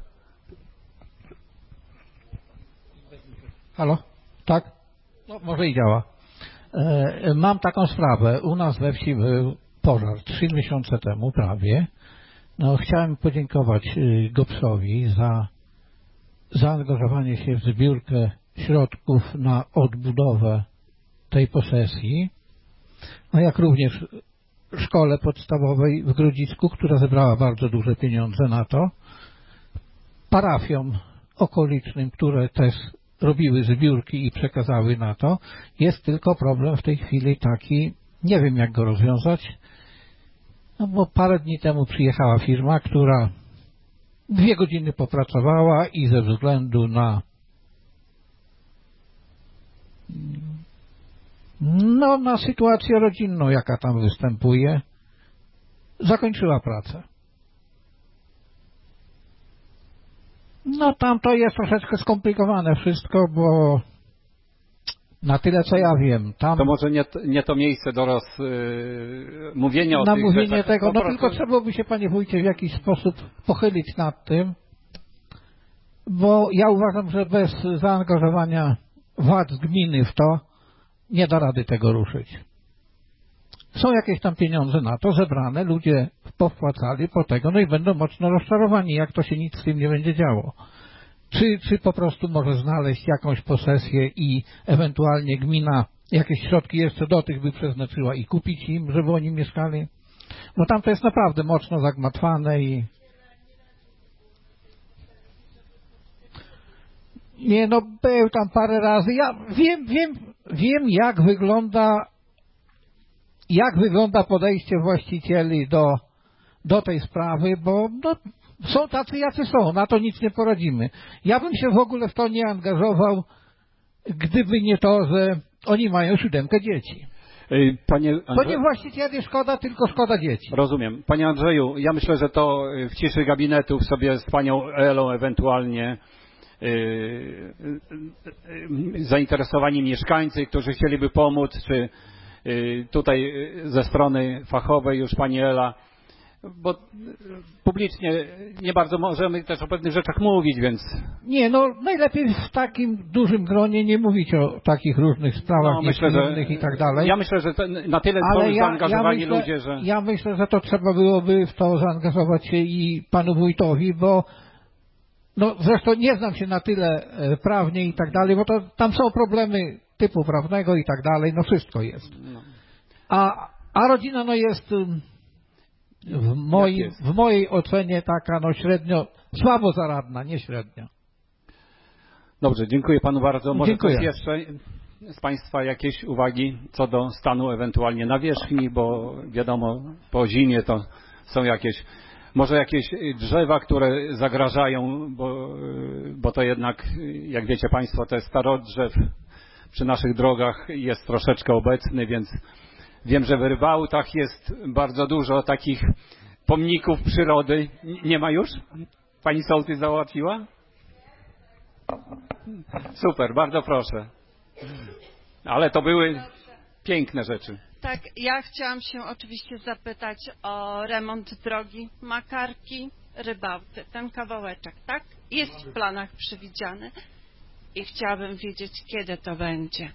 Halo? Tak? No, może i działa. E, mam taką sprawę. U nas we wsi był pożar trzy miesiące temu prawie. No, chciałem podziękować GOPS-owi za zaangażowanie się w zbiórkę środków na odbudowę tej posesji, no jak również szkole podstawowej w Grodzisku, która zebrała bardzo duże pieniądze na to, parafiom okolicznym, które też robiły zbiórki i przekazały na to. Jest tylko problem w tej chwili taki, nie wiem jak go rozwiązać, no bo parę dni temu przyjechała firma, która dwie godziny popracowała i ze względu na no na sytuację rodzinną, jaka tam występuje, zakończyła pracę. No tam to jest troszeczkę skomplikowane wszystko, bo na tyle co ja wiem, tam... To może nie, nie to miejsce do rozmówienia yy, o na tych mówienie rzeczach. tego, no prostu... tylko trzeba by się, panie wójcie, w jakiś sposób pochylić nad tym, bo ja uważam, że bez zaangażowania władz gminy w to nie da rady tego ruszyć. Są jakieś tam pieniądze na to zebrane, ludzie powpłacali po tego, no i będą mocno rozczarowani, jak to się nic z tym nie będzie działo. Czy, czy po prostu może znaleźć jakąś posesję i ewentualnie gmina jakieś środki jeszcze do tych by przeznaczyła i kupić im, żeby oni mieszkali? Bo tam to jest naprawdę mocno zagmatwane i... Nie, no był tam parę razy. Ja wiem, wiem, wiem jak wygląda jak wygląda podejście właścicieli do, do tej sprawy, bo no, są tacy, jacy są, na to nic nie poradzimy. Ja bym się w ogóle w to nie angażował, gdyby nie to, że oni mają siódemkę dzieci. Panie Andrzeju, to nie właścicieli szkoda, tylko szkoda dzieci. Rozumiem. Panie Andrzeju, ja myślę, że to w ciszy gabinetów sobie z panią Elą ewentualnie yy, yy, zainteresowani mieszkańcy, którzy chcieliby pomóc, czy yy, tutaj ze strony fachowej już pani Ela, bo publicznie nie bardzo możemy też o pewnych rzeczach mówić, więc... Nie, no najlepiej w takim dużym gronie nie mówić o takich różnych sprawach no, myślę, że, i tak dalej. Ja myślę, że to, na tyle Ale są ja, zaangażowani ja myślę, ludzie, że... Ja myślę, że to trzeba byłoby w to zaangażować się i panu wójtowi, bo no zresztą nie znam się na tyle prawnie i tak dalej, bo to, tam są problemy typu prawnego i tak dalej, no wszystko jest. A, a rodzina no jest w mojej, jest w mojej ocenie taka no średnio, słabo zaradna, nie średnio. Dobrze, dziękuję panu bardzo. Może dziękuję. ktoś jeszcze z państwa jakieś uwagi co do stanu ewentualnie nawierzchni, bo wiadomo, po zimie to są jakieś, może jakieś drzewa, które zagrażają, bo, bo to jednak, jak wiecie państwo, to jest starodrzew przy naszych drogach jest troszeczkę obecny, więc wiem, że w Rybałtach jest bardzo dużo takich pomników przyrody. Nie ma już? Pani sołtys załatwiła? Super, bardzo proszę. Ale to były piękne rzeczy. Tak, ja chciałam się oczywiście zapytać o remont drogi Makarki, Rybałty. Ten kawałeczek, tak? Jest w planach przewidziany i chciałabym wiedzieć, kiedy to będzie.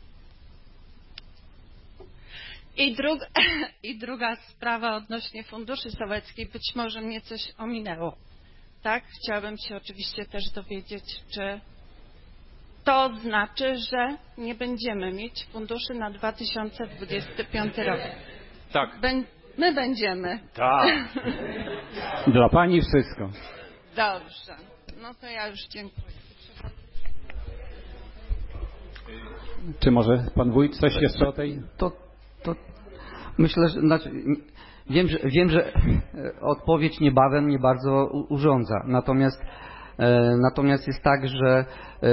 I, drug, I druga sprawa odnośnie funduszy sołeckich, być może mnie coś ominęło. Tak, chciałabym się oczywiście też dowiedzieć, czy to znaczy, że nie będziemy mieć funduszy na dwa tysiące dwudziesty piąty rok. Tak. Bę, my będziemy. Tak. Dla pani wszystko. Dobrze. No to ja już dziękuję. Czy może pan wójt coś jeszcze o tej? To, to myślę, że znaczy, wiem, że wiem, że odpowiedź niebawem nie bardzo urządza. Natomiast Natomiast jest tak, że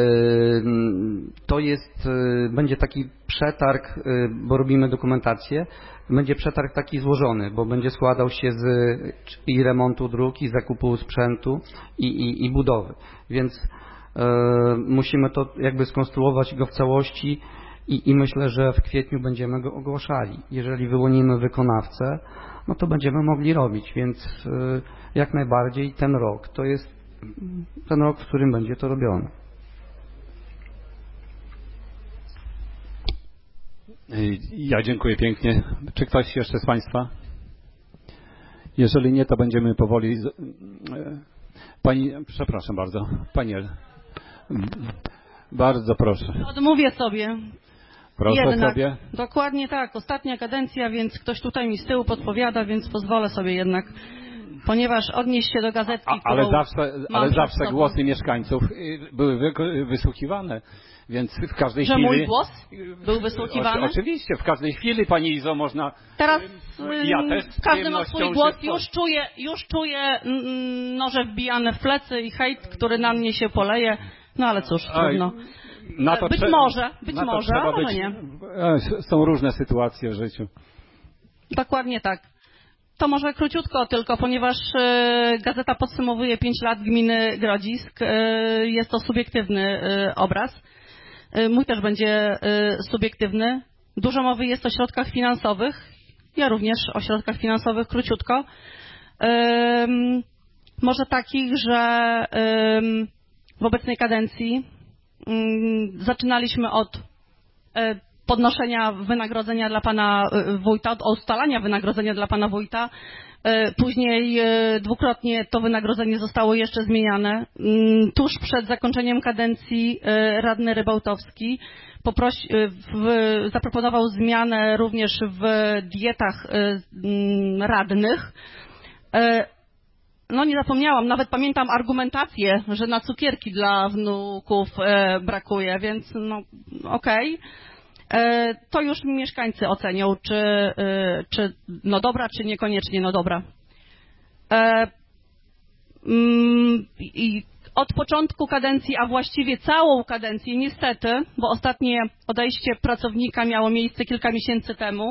to jest, będzie taki przetarg, bo robimy dokumentację, będzie przetarg taki złożony, bo będzie składał się z i remontu dróg, i zakupu sprzętu, i, i, i budowy. Więc musimy to jakby skonstruować go w całości i, i myślę, że w kwietniu będziemy go ogłaszali. Jeżeli wyłonimy wykonawcę, no to będziemy mogli robić, więc jak najbardziej ten rok to jest ten rok, w którym będzie to robione. Ja dziękuję pięknie. Czy ktoś jeszcze z państwa? Jeżeli nie, to będziemy powoli... Pani, przepraszam bardzo. Pani El. Bardzo proszę. Odmówię sobie. Proszę jednak. sobie. Dokładnie tak. Ostatnia kadencja, więc ktoś tutaj mi z tyłu podpowiada, więc pozwolę sobie jednak, ponieważ odnieść się do gazetki, A, ale zawsze, ale zawsze głosy mieszkańców były wysłuchiwane, więc w każdej że chwili... Że mój głos był wysłuchiwany? O, oczywiście, w każdej chwili, pani Izo, można... Teraz ja też każdy ma swój głos, już czuję, już czuję noże wbijane w plecy i hejt, który na mnie się poleje, no ale cóż, trudno. Na to być trze- może, być na to może, ale być... nie. Są różne sytuacje w życiu. Dokładnie tak. To może króciutko tylko, ponieważ y, gazeta podsumowuje pięć lat gminy Grodzisk. Y, jest to subiektywny y, obraz. Y, mój też będzie y, subiektywny. Dużo mowy jest o środkach finansowych. Ja również o środkach finansowych króciutko. Y, może takich, że y, w obecnej kadencji y, zaczynaliśmy od y, podnoszenia wynagrodzenia dla pana wójta, od ustalania wynagrodzenia dla pana wójta. Później dwukrotnie to wynagrodzenie zostało jeszcze zmieniane. Tuż przed zakończeniem kadencji radny Rybałtowski poprosi, w, zaproponował zmianę również w dietach radnych. No nie zapomniałam, nawet pamiętam argumentację, że na cukierki dla wnuków brakuje, więc no okej. Okay. To już mieszkańcy ocenią, czy, czy no dobra, czy niekoniecznie no dobra. I od początku kadencji, a właściwie całą kadencję, niestety, bo ostatnie odejście pracownika miało miejsce kilka miesięcy temu,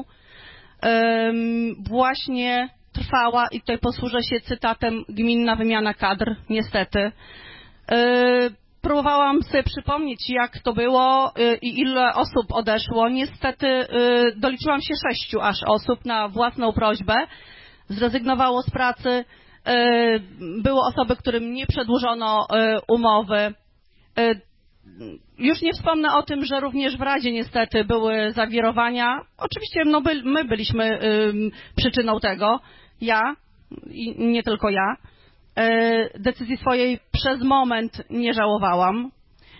właśnie trwała, i tutaj posłużę się cytatem, gminna wymiana kadr, niestety. Próbowałam sobie przypomnieć, jak to było i ile osób odeszło. Niestety doliczyłam się sześciu aż osób na własną prośbę. Zrezygnowało z pracy. Były osoby, którym nie przedłużono umowy. Już nie wspomnę o tym, że również w Radzie niestety były zawirowania. Oczywiście no, by, my byliśmy przyczyną tego. Ja i nie tylko ja. Decyzji swojej przez moment nie żałowałam.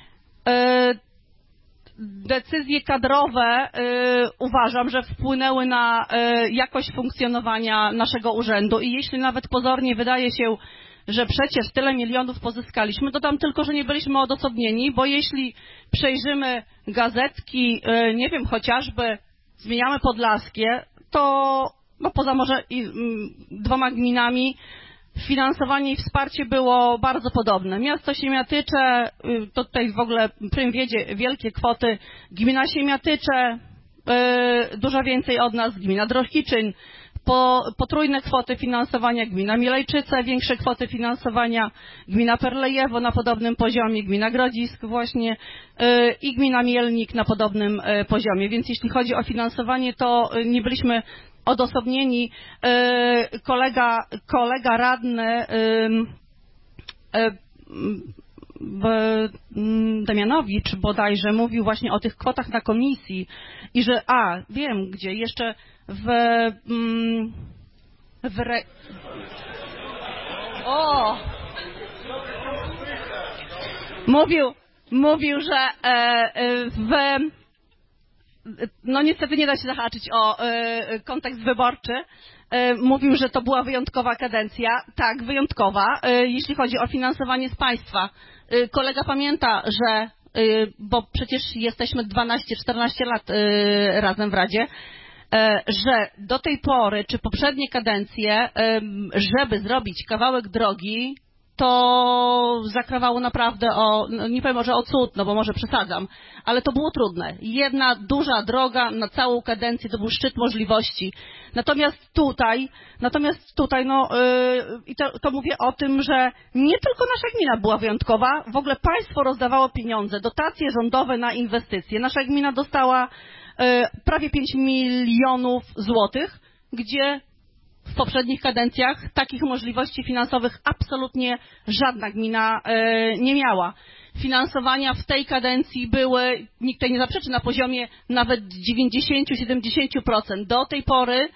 Decyzje kadrowe uważam, że wpłynęły na jakość funkcjonowania naszego urzędu i jeśli nawet pozornie wydaje się, że przecież tyle milionów pozyskaliśmy, dodam tylko, że nie byliśmy odosobnieni, bo jeśli przejrzymy gazetki, nie wiem, chociażby Zmieniamy Podlaskie, to no poza może i, m, dwoma gminami finansowanie i wsparcie było bardzo podobne. Miasto Siemiatycze, to tutaj w ogóle prym wiedzie wielkie kwoty, gmina Siemiatycze, yy, dużo więcej od nas, gmina Drohiczyn, po, potrójne kwoty finansowania, gmina Milejczyce, większe kwoty finansowania, gmina Perlejewo na podobnym poziomie, gmina Grodzisk właśnie yy, i gmina Mielnik na podobnym yy, poziomie. Więc jeśli chodzi o finansowanie, to yy, nie byliśmy odosobnieni. Kolega, kolega radny Damianowicz bodajże mówił właśnie o tych kwotach na komisji i że, a, wiem gdzie, jeszcze w, w re... O! Mówił, mówił, że w no niestety nie da się zahaczyć o y, kontekst wyborczy. Y, mówił, że to była wyjątkowa kadencja. Tak, wyjątkowa, y, jeśli chodzi o finansowanie z państwa. Y, kolega pamięta, że, y, bo przecież jesteśmy dwanaście czternaście lat y, razem w Radzie, y, że do tej pory, czy poprzednie kadencje, y, żeby zrobić kawałek drogi, to zakrawało naprawdę o, no nie powiem może o cud, no bo może przesadzam, ale to było trudne. Jedna duża droga na całą kadencję, to był szczyt możliwości. Natomiast tutaj, natomiast tutaj, no yy, i to, to mówię o tym, że nie tylko nasza gmina była wyjątkowa, w ogóle państwo rozdawało pieniądze, dotacje rządowe na inwestycje. Nasza gmina dostała yy, prawie pięć milionów złotych, gdzie w poprzednich kadencjach takich możliwości finansowych absolutnie żadna gmina y, nie miała. Finansowania w tej kadencji były, nikt tutaj nie zaprzeczy, na poziomie nawet dziewięćdziesiąt do siedemdziesięciu procent. Do tej pory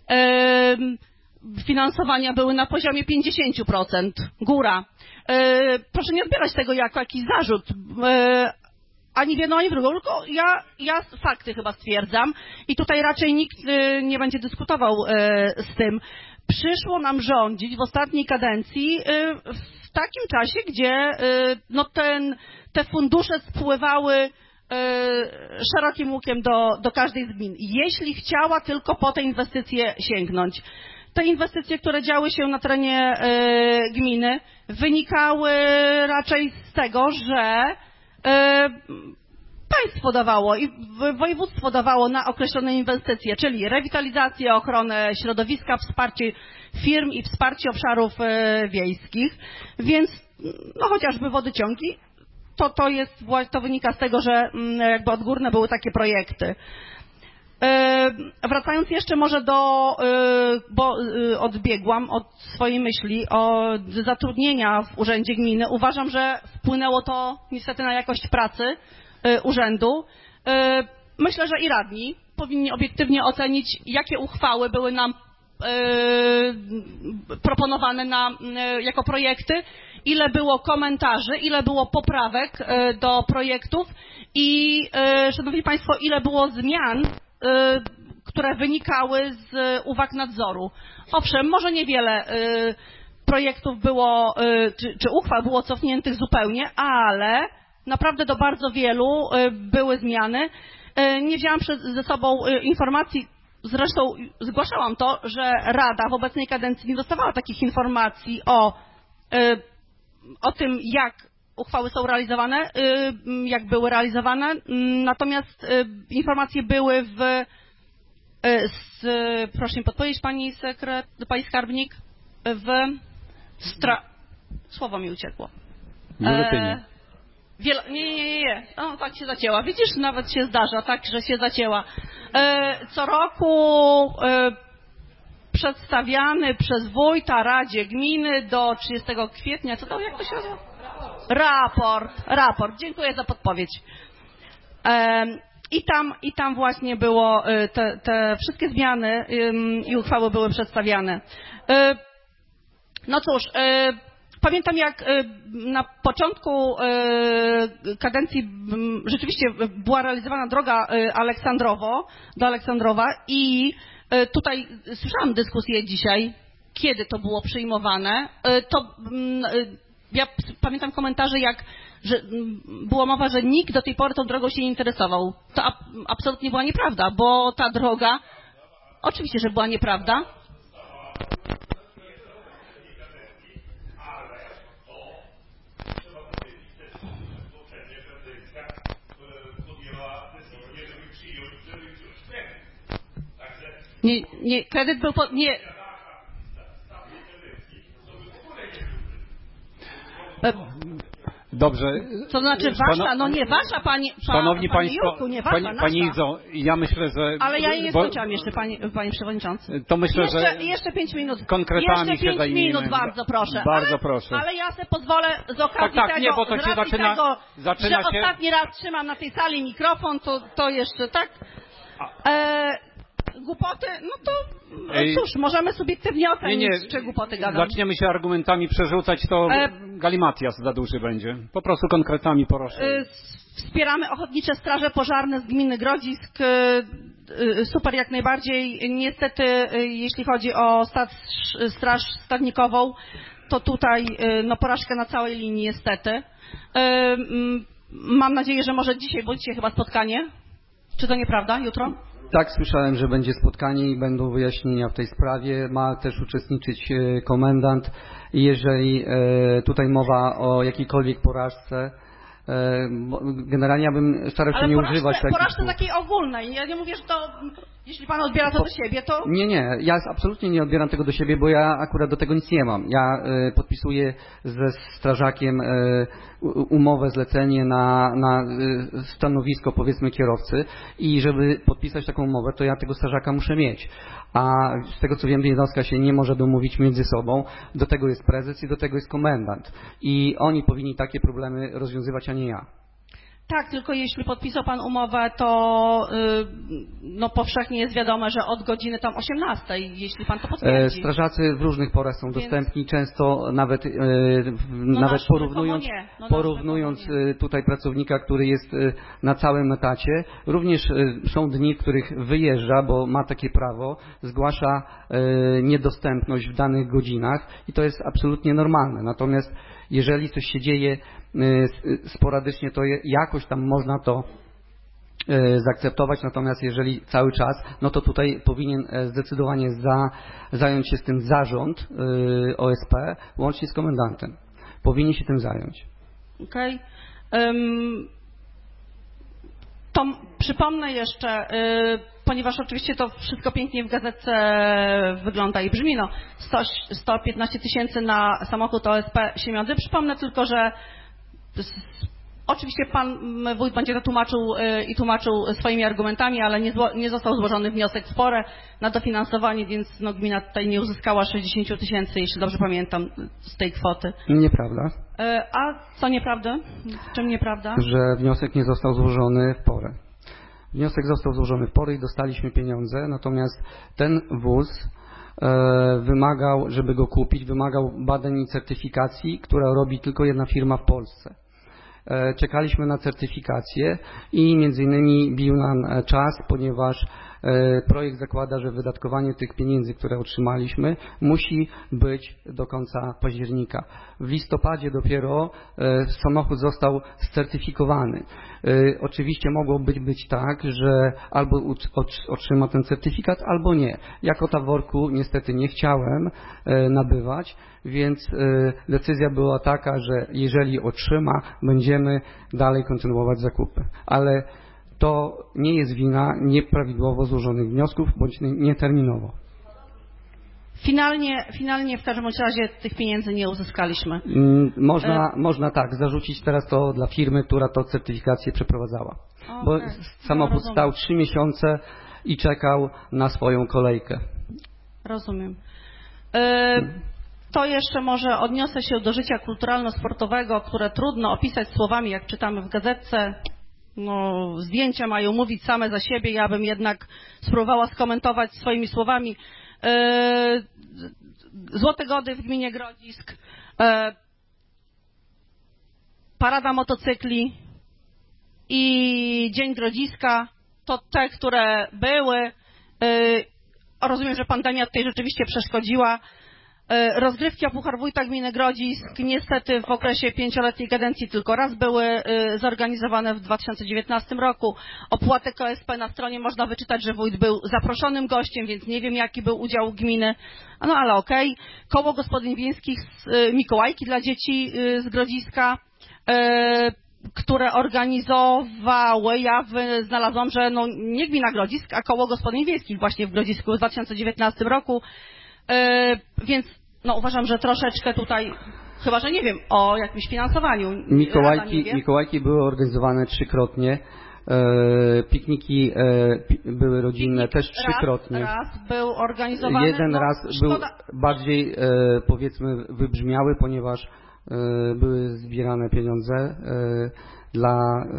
y, finansowania były na poziomie pięćdziesiąt procent. Góra. Y, proszę nie odbierać tego jako jakiś zarzut. Y, ani w jedną, ani w drugą, tylko ja, ja fakty chyba stwierdzam i tutaj raczej nikt y, nie będzie dyskutował y, z tym. Przyszło nam rządzić w ostatniej kadencji y, w takim czasie, gdzie y, no ten, te fundusze spływały y, szerokim łukiem do, do każdej z gmin. Jeśli chciała tylko po te inwestycje sięgnąć. Te inwestycje, które działy się na terenie y, gminy, wynikały raczej z tego, że państwo dawało i województwo dawało na określone inwestycje, czyli rewitalizację, ochronę środowiska, wsparcie firm i wsparcie obszarów wiejskich, więc no chociażby wodociągi, to, to jest, to wynika z tego, że jakby odgórne były takie projekty. Wracając jeszcze może do, bo odbiegłam od swojej myśli o zatrudnienia w urzędzie gminy, uważam, że wpłynęło to niestety na jakość pracy urzędu. Myślę, że i radni powinni obiektywnie ocenić, jakie uchwały były nam proponowane na, jako projekty, ile było komentarzy, ile było poprawek do projektów i, szanowni państwo, ile było zmian, które wynikały z uwag nadzoru. Owszem, może niewiele projektów było, czy, czy uchwał było cofniętych zupełnie, ale naprawdę do bardzo wielu były zmiany. Nie wzięłam ze sobą informacji, zresztą zgłaszałam to, że Rada w obecnej kadencji nie dostawała takich informacji o, o tym, jak uchwały są realizowane, jak były realizowane, natomiast informacje były w, z, proszę mi podpowiedzieć pani sekret, pani skarbnik, w stra... Słowo mi uciekło. E, wielo... Nie, nie, nie, nie. O, tak się zacięła. Widzisz, nawet się zdarza, tak, że się zacięła. E, co roku e, przedstawiany przez wójta Radzie Gminy do trzydziestego kwietnia, co to, jak to się nazywa? Raport, raport. Dziękuję za podpowiedź. E, I tam, i tam właśnie było, te, te wszystkie zmiany i uchwały były przedstawiane. E, no cóż, e, Pamiętam, jak na początku kadencji rzeczywiście była realizowana droga Aleksandrowo, do Aleksandrowa i tutaj słyszałam dyskusję dzisiaj, kiedy to było przyjmowane. To ja pamiętam komentarze, jak że była mowa, że nikt do tej pory tą drogą się nie interesował. To ab, absolutnie była nieprawda, bo ta droga, oczywiście, że była nieprawda. Nie, nie, kredyt był po, nie. Dobrze. To znaczy wasza, no nie wasza, pani, pa, Szanowni panie Państwo, Jurku, nie wasza, pani, pani Izo, ja myślę, że... Ale ja jej nie bo, skończyłam jeszcze, panie, panie przewodniczący. To myślę, jeszcze, że... Jeszcze pięć minut. Konkretami jeszcze pięć się zajmijmy. minut, bardzo proszę. Bardzo ale, proszę. Ale ja sobie pozwolę z okazji tak, tak, tego, nie, bo to się z racji zaczyna, tego zaczyna że się... ostatni raz trzymam na tej sali mikrofon, to, to jeszcze tak... E, głupoty, no to Ej, cóż, możemy subiektywnie ocenić, nie, nie, czy głupoty gadam. Zaczniemy się argumentami przerzucać, to E, galimatias za duży będzie. Po prostu konkretami proszę. E, wspieramy Ochotnicze Straże Pożarne z gminy Grodzisk. E, e, super jak najbardziej. Niestety, e, jeśli chodzi o stad, straż stadnikową, to tutaj e, no, porażka na całej linii niestety. E, m, mam nadzieję, że może dzisiaj będzie chyba spotkanie. Czy to nieprawda? Jutro? Tak, słyszałem, że będzie spotkanie i będą wyjaśnienia w tej sprawie. Ma też uczestniczyć komendant. I jeżeli tutaj mowa o jakiejkolwiek porażce, generalnie ja bym starał się ale nie porażce, używać takich porażce słów. takiej ogólnej. Ja nie mówię, że to, jeśli pan odbiera to do siebie, to... Nie, nie, ja absolutnie nie odbieram tego do siebie, bo ja akurat do tego nic nie mam. Ja y, podpisuję ze strażakiem y, umowę, zlecenie na, na y, stanowisko, powiedzmy, kierowcy i żeby podpisać taką umowę, to ja tego strażaka muszę mieć. A z tego co wiem, jednostka się nie może domówić między sobą. Do tego jest prezes i do tego jest komendant. I oni powinni takie problemy rozwiązywać, a nie ja. Tak, tylko jeśli podpisał pan umowę, to yy, no powszechnie jest wiadome, że od godziny tam osiemnastej, jeśli pan to potwierdzi. Strażacy w różnych porach są Więc... dostępni, często nawet, yy, no nawet porównując, no porównując tutaj pracownika, który jest na całym etacie, również są dni, w których wyjeżdża, bo ma takie prawo, zgłasza yy, niedostępność w danych godzinach i to jest absolutnie normalne. Natomiast jeżeli coś się dzieje sporadycznie, to jakoś tam można to zaakceptować, natomiast jeżeli cały czas, no to tutaj powinien zdecydowanie za, zająć się z tym zarząd O S P, łącznie z komendantem. Powinien się tym zająć. Okej. Okay. Um, to przypomnę jeszcze, y, ponieważ oczywiście to wszystko pięknie w gazetce wygląda i brzmi, no sto piętnaście tysięcy na samochód O S P Siemiądzy. Przypomnę tylko, że oczywiście pan wójt będzie to tłumaczył i tłumaczył swoimi argumentami, ale nie, zło, nie został złożony wniosek w porę na dofinansowanie, więc no, gmina tutaj nie uzyskała sześćdziesiąt tysięcy, jeśli dobrze pamiętam, z tej kwoty. Nieprawda. A co nieprawda? Czym nieprawda? Że wniosek nie został złożony w porę. Wniosek został złożony w porę i dostaliśmy pieniądze, natomiast ten wóz e, wymagał, żeby go kupić, wymagał badań i certyfikacji, która robi tylko jedna firma w Polsce. E, czekaliśmy na certyfikację i między innymi bił nam czas, ponieważ e, projekt zakłada, że wydatkowanie tych pieniędzy, które otrzymaliśmy, musi być do końca października. W listopadzie dopiero e, samochód został certyfikowany. Oczywiście mogło być, być tak, że albo otrzyma ten certyfikat, albo nie. Jako taworku niestety nie chciałem nabywać, więc decyzja była taka, że jeżeli otrzyma, będziemy dalej kontynuować zakupy. Ale to nie jest wina nieprawidłowo złożonych wniosków, bądź nieterminowo. Finalnie, finalnie w każdym razie tych pieniędzy nie uzyskaliśmy. Można, e... można tak, zarzucić teraz to dla firmy, która to certyfikację przeprowadzała. Okay. Bo samochód no, stał trzy miesiące i czekał na swoją kolejkę. Rozumiem. E... To jeszcze może odniosę się do życia kulturalno-sportowego, które trudno opisać słowami, jak czytamy w gazetce. No, zdjęcia mają mówić same za siebie. Ja bym jednak spróbowała skomentować swoimi słowami. Złote Gody w gminie Grodzisk, parada motocykli i Dzień Grodziska, to te, które były. Rozumiem, że pandemia tutaj rzeczywiście przeszkodziła. Rozgrywki o Puchar Wójta Gminy Grodzisk niestety w okresie pięcioletniej kadencji tylko raz były zorganizowane w dwa tysiące dziewiętnastym roku. Opłatek O S P na stronie można wyczytać, że wójt był zaproszonym gościem, więc nie wiem, jaki był udział gminy. No ale okej. Okay. Koło gospodyń wiejskich z Mikołajki dla dzieci z Grodziska, które organizowały, ja znalazłam, że no nie gmina Grodzisk, a koło gospodyń wiejskich właśnie w Grodzisku w dwa tysiące dziewiętnastym roku. Więc no uważam, że troszeczkę tutaj, chyba że nie wiem, o jakimś finansowaniu. Mikołajki, Mikołajki były organizowane trzykrotnie. E, pikniki e, pi, były rodzinne Piknik też trzykrotnie. Raz, raz był organizowany. Jeden no, raz szkoda. był bardziej e, powiedzmy wybrzmiały, ponieważ e, były zbierane pieniądze e, dla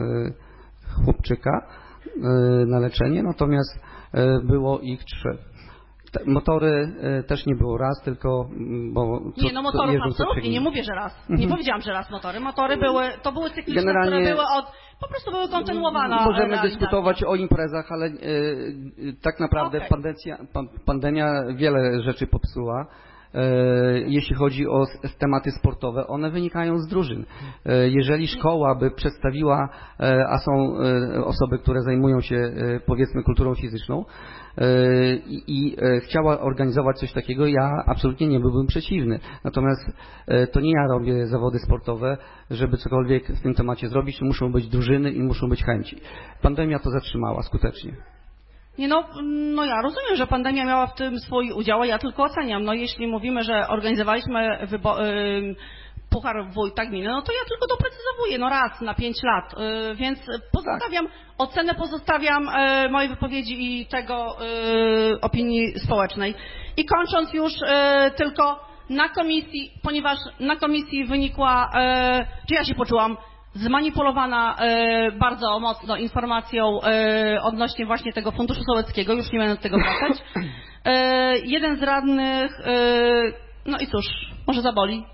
e, chłopczyka e, na leczenie, natomiast e, było ich trzy. Motory y, też nie było raz, tylko bo co, nie, no motorów co, absolutnie, nie mówię, że raz. Nie powiedziałam, że raz motory. Motory były, to były cykliczne, Generalnie, które były od, po prostu były kontynuowane. Możemy dyskutować o imprezach, ale y, y, tak naprawdę okay. pandemia, pan, pandemia wiele rzeczy popsuła. Jeśli chodzi o tematy sportowe, one wynikają z drużyn. Jeżeli szkoła by przedstawiła, a są osoby, które zajmują się powiedzmy kulturą fizyczną i, i chciała organizować coś takiego, ja absolutnie nie byłbym przeciwny. Natomiast to nie ja robię zawody sportowe, żeby cokolwiek w tym temacie zrobić, muszą być drużyny i muszą być chęci. Pandemia to zatrzymała skutecznie. Nie no, no ja rozumiem, że pandemia miała w tym swój udział, a ja tylko oceniam. No jeśli mówimy, że organizowaliśmy wybo- y- Puchar Wójta Gminy, no to ja tylko doprecyzowuję, no raz na pięć lat, y- więc pozostawiam, tak. ocenę pozostawiam y- mojej wypowiedzi i tego y- opinii społecznej. I kończąc już y- tylko na komisji, ponieważ na komisji wynikła, y- czy ja się poczułam zmanipulowana e, bardzo mocno informacją e, odnośnie właśnie tego funduszu sołeckiego, już nie będę do tego wracać. E, jeden z radnych, e, no i cóż, może zaboli,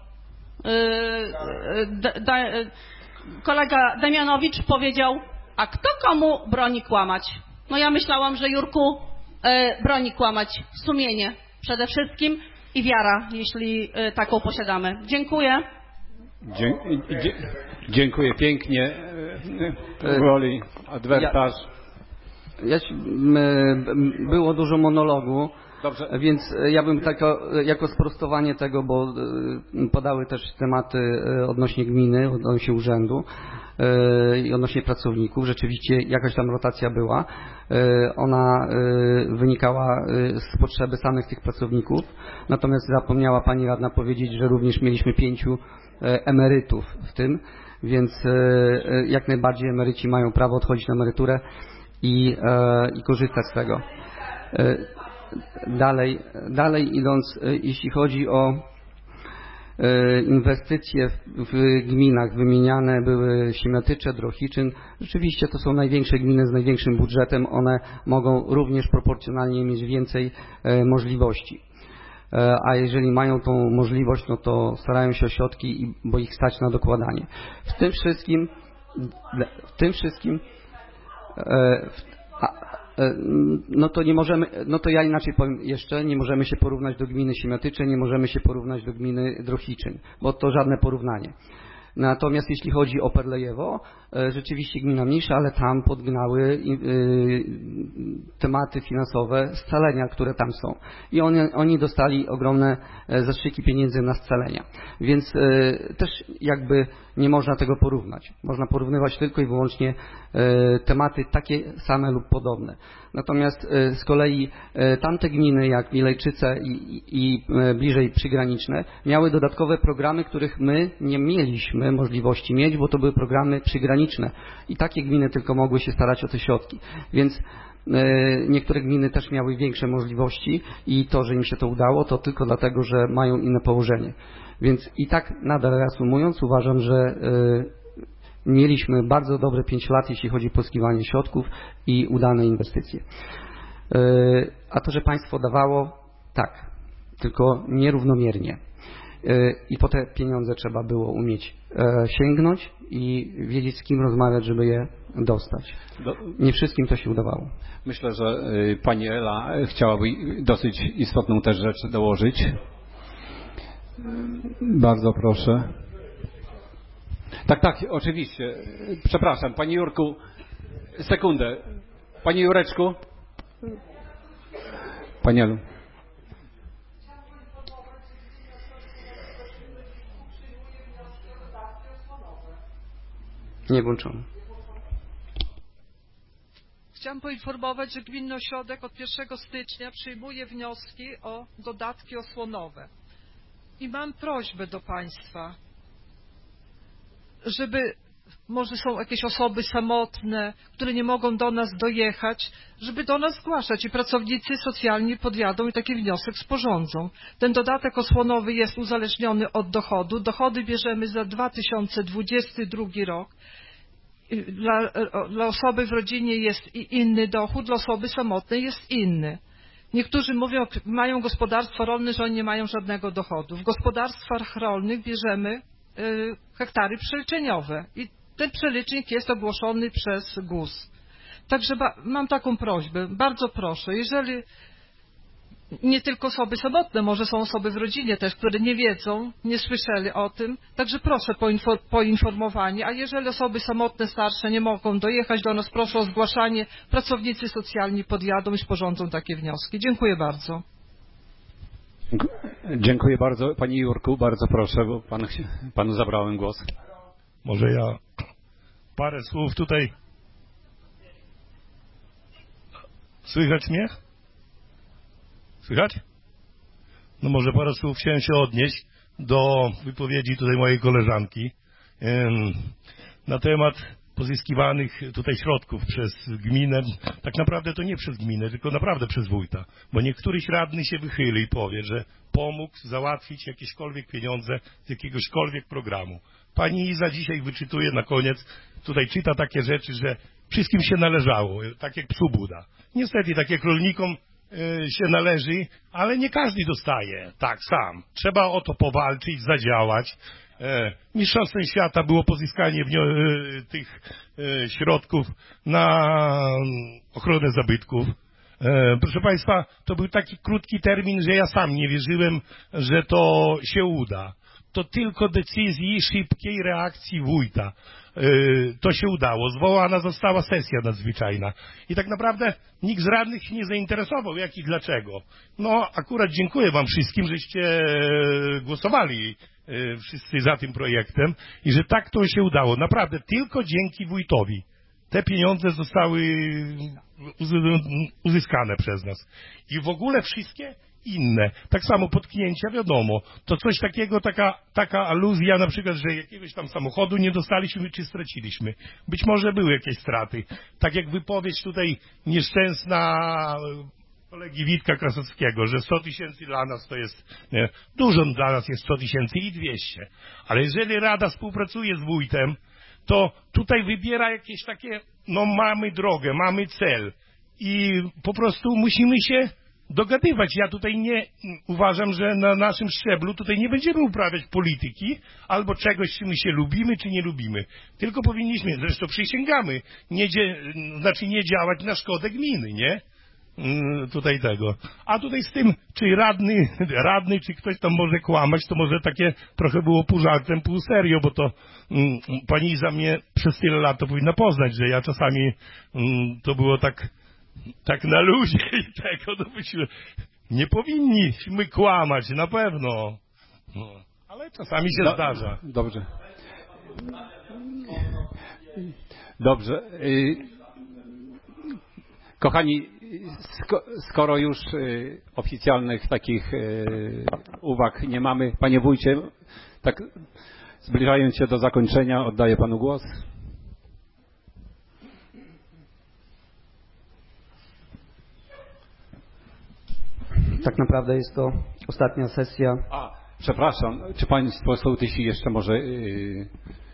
e, da, da, kolega Damianowicz powiedział, a kto komu broni kłamać? No ja myślałam, że Jurku e, broni kłamać sumienie przede wszystkim i wiara, jeśli e, taką posiadamy. Dziękuję. Dzie- dzie- dziękuję pięknie. Woli adwertarz. Ja, ja, było dużo monologu. Dobrze. Więc ja bym tako, jako sprostowanie tego, bo podały też tematy odnośnie gminy, odnośnie urzędu i odnośnie pracowników. Rzeczywiście jakaś tam rotacja była. Ona wynikała z potrzeby samych tych pracowników. Natomiast zapomniała pani radna powiedzieć, że również mieliśmy pięciu emerytów w tym, więc jak najbardziej emeryci mają prawo odchodzić na emeryturę i, i korzystać z tego. Dalej, dalej idąc, jeśli chodzi o inwestycje w gminach, wymieniane były Siemiatycze, Drohiczyn. Rzeczywiście to są największe gminy z największym budżetem, one mogą również proporcjonalnie mieć więcej możliwości. A jeżeli mają tą możliwość, no to starają się o środki, bo ich stać na dokładanie. W tym wszystkim, w tym wszystkim, no to nie możemy, no to ja inaczej powiem jeszcze, nie możemy się porównać do gminy Siemiatycze, nie możemy się porównać do gminy Drohiczyn, bo to żadne porównanie. Natomiast jeśli chodzi o Perlejewo, rzeczywiście gmina mniejsza, ale tam podgnały tematy finansowe, scalenia, które tam są. I oni, oni dostali ogromne zastrzyki pieniędzy na scalenia. Więc też jakby nie można tego porównać. Można porównywać tylko i wyłącznie tematy takie same lub podobne. Natomiast z kolei tamte gminy jak Milejczyce i, i, i bliżej przygraniczne miały dodatkowe programy, których my nie mieliśmy możliwości mieć, bo to były programy przygraniczne i takie gminy tylko mogły się starać o te środki. Więc niektóre gminy też miały większe możliwości i to, że im się to udało, to tylko dlatego, że mają inne położenie. Więc i tak nadal reasumując uważam, że mieliśmy bardzo dobre pięć lat, jeśli chodzi o pozyskiwanie środków i udane inwestycje. A to, że państwo dawało, tak, tylko nierównomiernie. i po te pieniądze trzeba było umieć sięgnąć i wiedzieć, z kim rozmawiać, żeby je dostać. Nie wszystkim to się udawało. Myślę, że pani Ela chciałaby dosyć istotną też rzecz dołożyć. Bardzo proszę. Tak, tak, oczywiście. Przepraszam, panie Jurku, sekundę. Panie Jureczku. Panie Elu. Nie włączono. Chciałam poinformować, że Gminny Ośrodek od pierwszego stycznia przyjmuje wnioski o dodatki osłonowe. I mam prośbę do Państwa, żeby, może są jakieś osoby samotne, które nie mogą do nas dojechać, żeby do nas zgłaszać i pracownicy socjalni podjadą i taki wniosek sporządzą. Ten dodatek osłonowy jest uzależniony od dochodu. Dochody bierzemy za dwa tysiące dwudziesty drugi rok. Dla, dla osoby w rodzinie jest inny dochód, dla osoby samotnej jest inny. Niektórzy mówią, mają gospodarstwo rolne, że oni nie mają żadnego dochodu. W gospodarstwach rolnych bierzemy y, hektary przeliczeniowe i ten przelicznik jest ogłoszony przez G U S. Także ba, mam taką prośbę, bardzo proszę, jeżeli nie tylko osoby samotne, może są osoby w rodzinie też, które nie wiedzą, nie słyszeli o tym, także proszę poinfo, poinformowanie, a jeżeli osoby samotne, starsze nie mogą dojechać do nas, proszę o zgłaszanie, pracownicy socjalni podjadą i sporządzą takie wnioski. Dziękuję bardzo. Dziękuję bardzo. Panie Jurku, bardzo proszę, bo pan, panu zabrałem głos. Może ja parę słów tutaj. Słychać mnie? Słychać? No może parę słów chciałem się odnieść do wypowiedzi tutaj mojej koleżanki na temat pozyskiwanych tutaj środków przez gminę. Tak naprawdę to nie przez gminę, tylko naprawdę przez wójta. Bo niektóryś radny się wychyli i powie, że pomógł załatwić jakiekolwiek pieniądze z jakiegośkolwiek programu. Pani Iza dzisiaj wyczytuje na koniec, tutaj czyta takie rzeczy, że wszystkim się należało, tak jak psu Buda. Niestety, tak jak rolnikom się należy, ale nie każdy dostaje tak sam. Trzeba o to powalczyć, zadziałać. Mistrzostwem świata było pozyskanie tych środków na ochronę zabytków. Proszę Państwa, to był taki krótki termin, że ja sam nie wierzyłem, że to się uda. To tylko decyzji, szybkiej reakcji wójta to się udało. Zwołana została sesja nadzwyczajna. I tak naprawdę nikt z radnych się nie zainteresował, jak i dlaczego. No akurat dziękuję Wam wszystkim, żeście głosowali wszyscy za tym projektem i że tak to się udało. Naprawdę tylko dzięki wójtowi te pieniądze zostały uzyskane przez nas. I w ogóle wszystkie inne. Tak samo potknięcia, wiadomo, to coś takiego, taka, taka aluzja na przykład, że jakiegoś tam samochodu nie dostaliśmy czy straciliśmy. Być może były jakieś straty. Tak jak wypowiedź tutaj nieszczęsna kolegi Witka Krasowskiego, że sto tysięcy dla nas to jest, nie, dużo dla nas jest sto tysięcy i dwieście. Ale jeżeli Rada współpracuje z wójtem, to tutaj wybiera jakieś takie, no mamy drogę, mamy cel i po prostu musimy się dogadywać. Ja tutaj nie uważam, że na naszym szczeblu tutaj nie będziemy uprawiać polityki albo czegoś, czy my się lubimy, czy nie lubimy. Tylko powinniśmy, zresztą przysięgamy, nie, znaczy nie działać na szkodę gminy, nie? Tutaj tego. A tutaj z tym, czy radny, radny, czy ktoś tam może kłamać, to może takie trochę było pół żartem, pół serio, bo to mm, pani za mnie przez tyle lat to powinna poznać, że ja czasami mm, to było tak tak na luzie i tego, no byśmy nie powinniśmy kłamać, na pewno. No, ale czasami się Do, zdarza. Dobrze. Dobrze. Kochani, skoro już oficjalnych takich uwag nie mamy, panie wójcie, tak zbliżając się do zakończenia, oddaję panu głos. Tak naprawdę jest to ostatnia sesja. A, przepraszam, czy państwo sołtysi jeszcze może... Yy...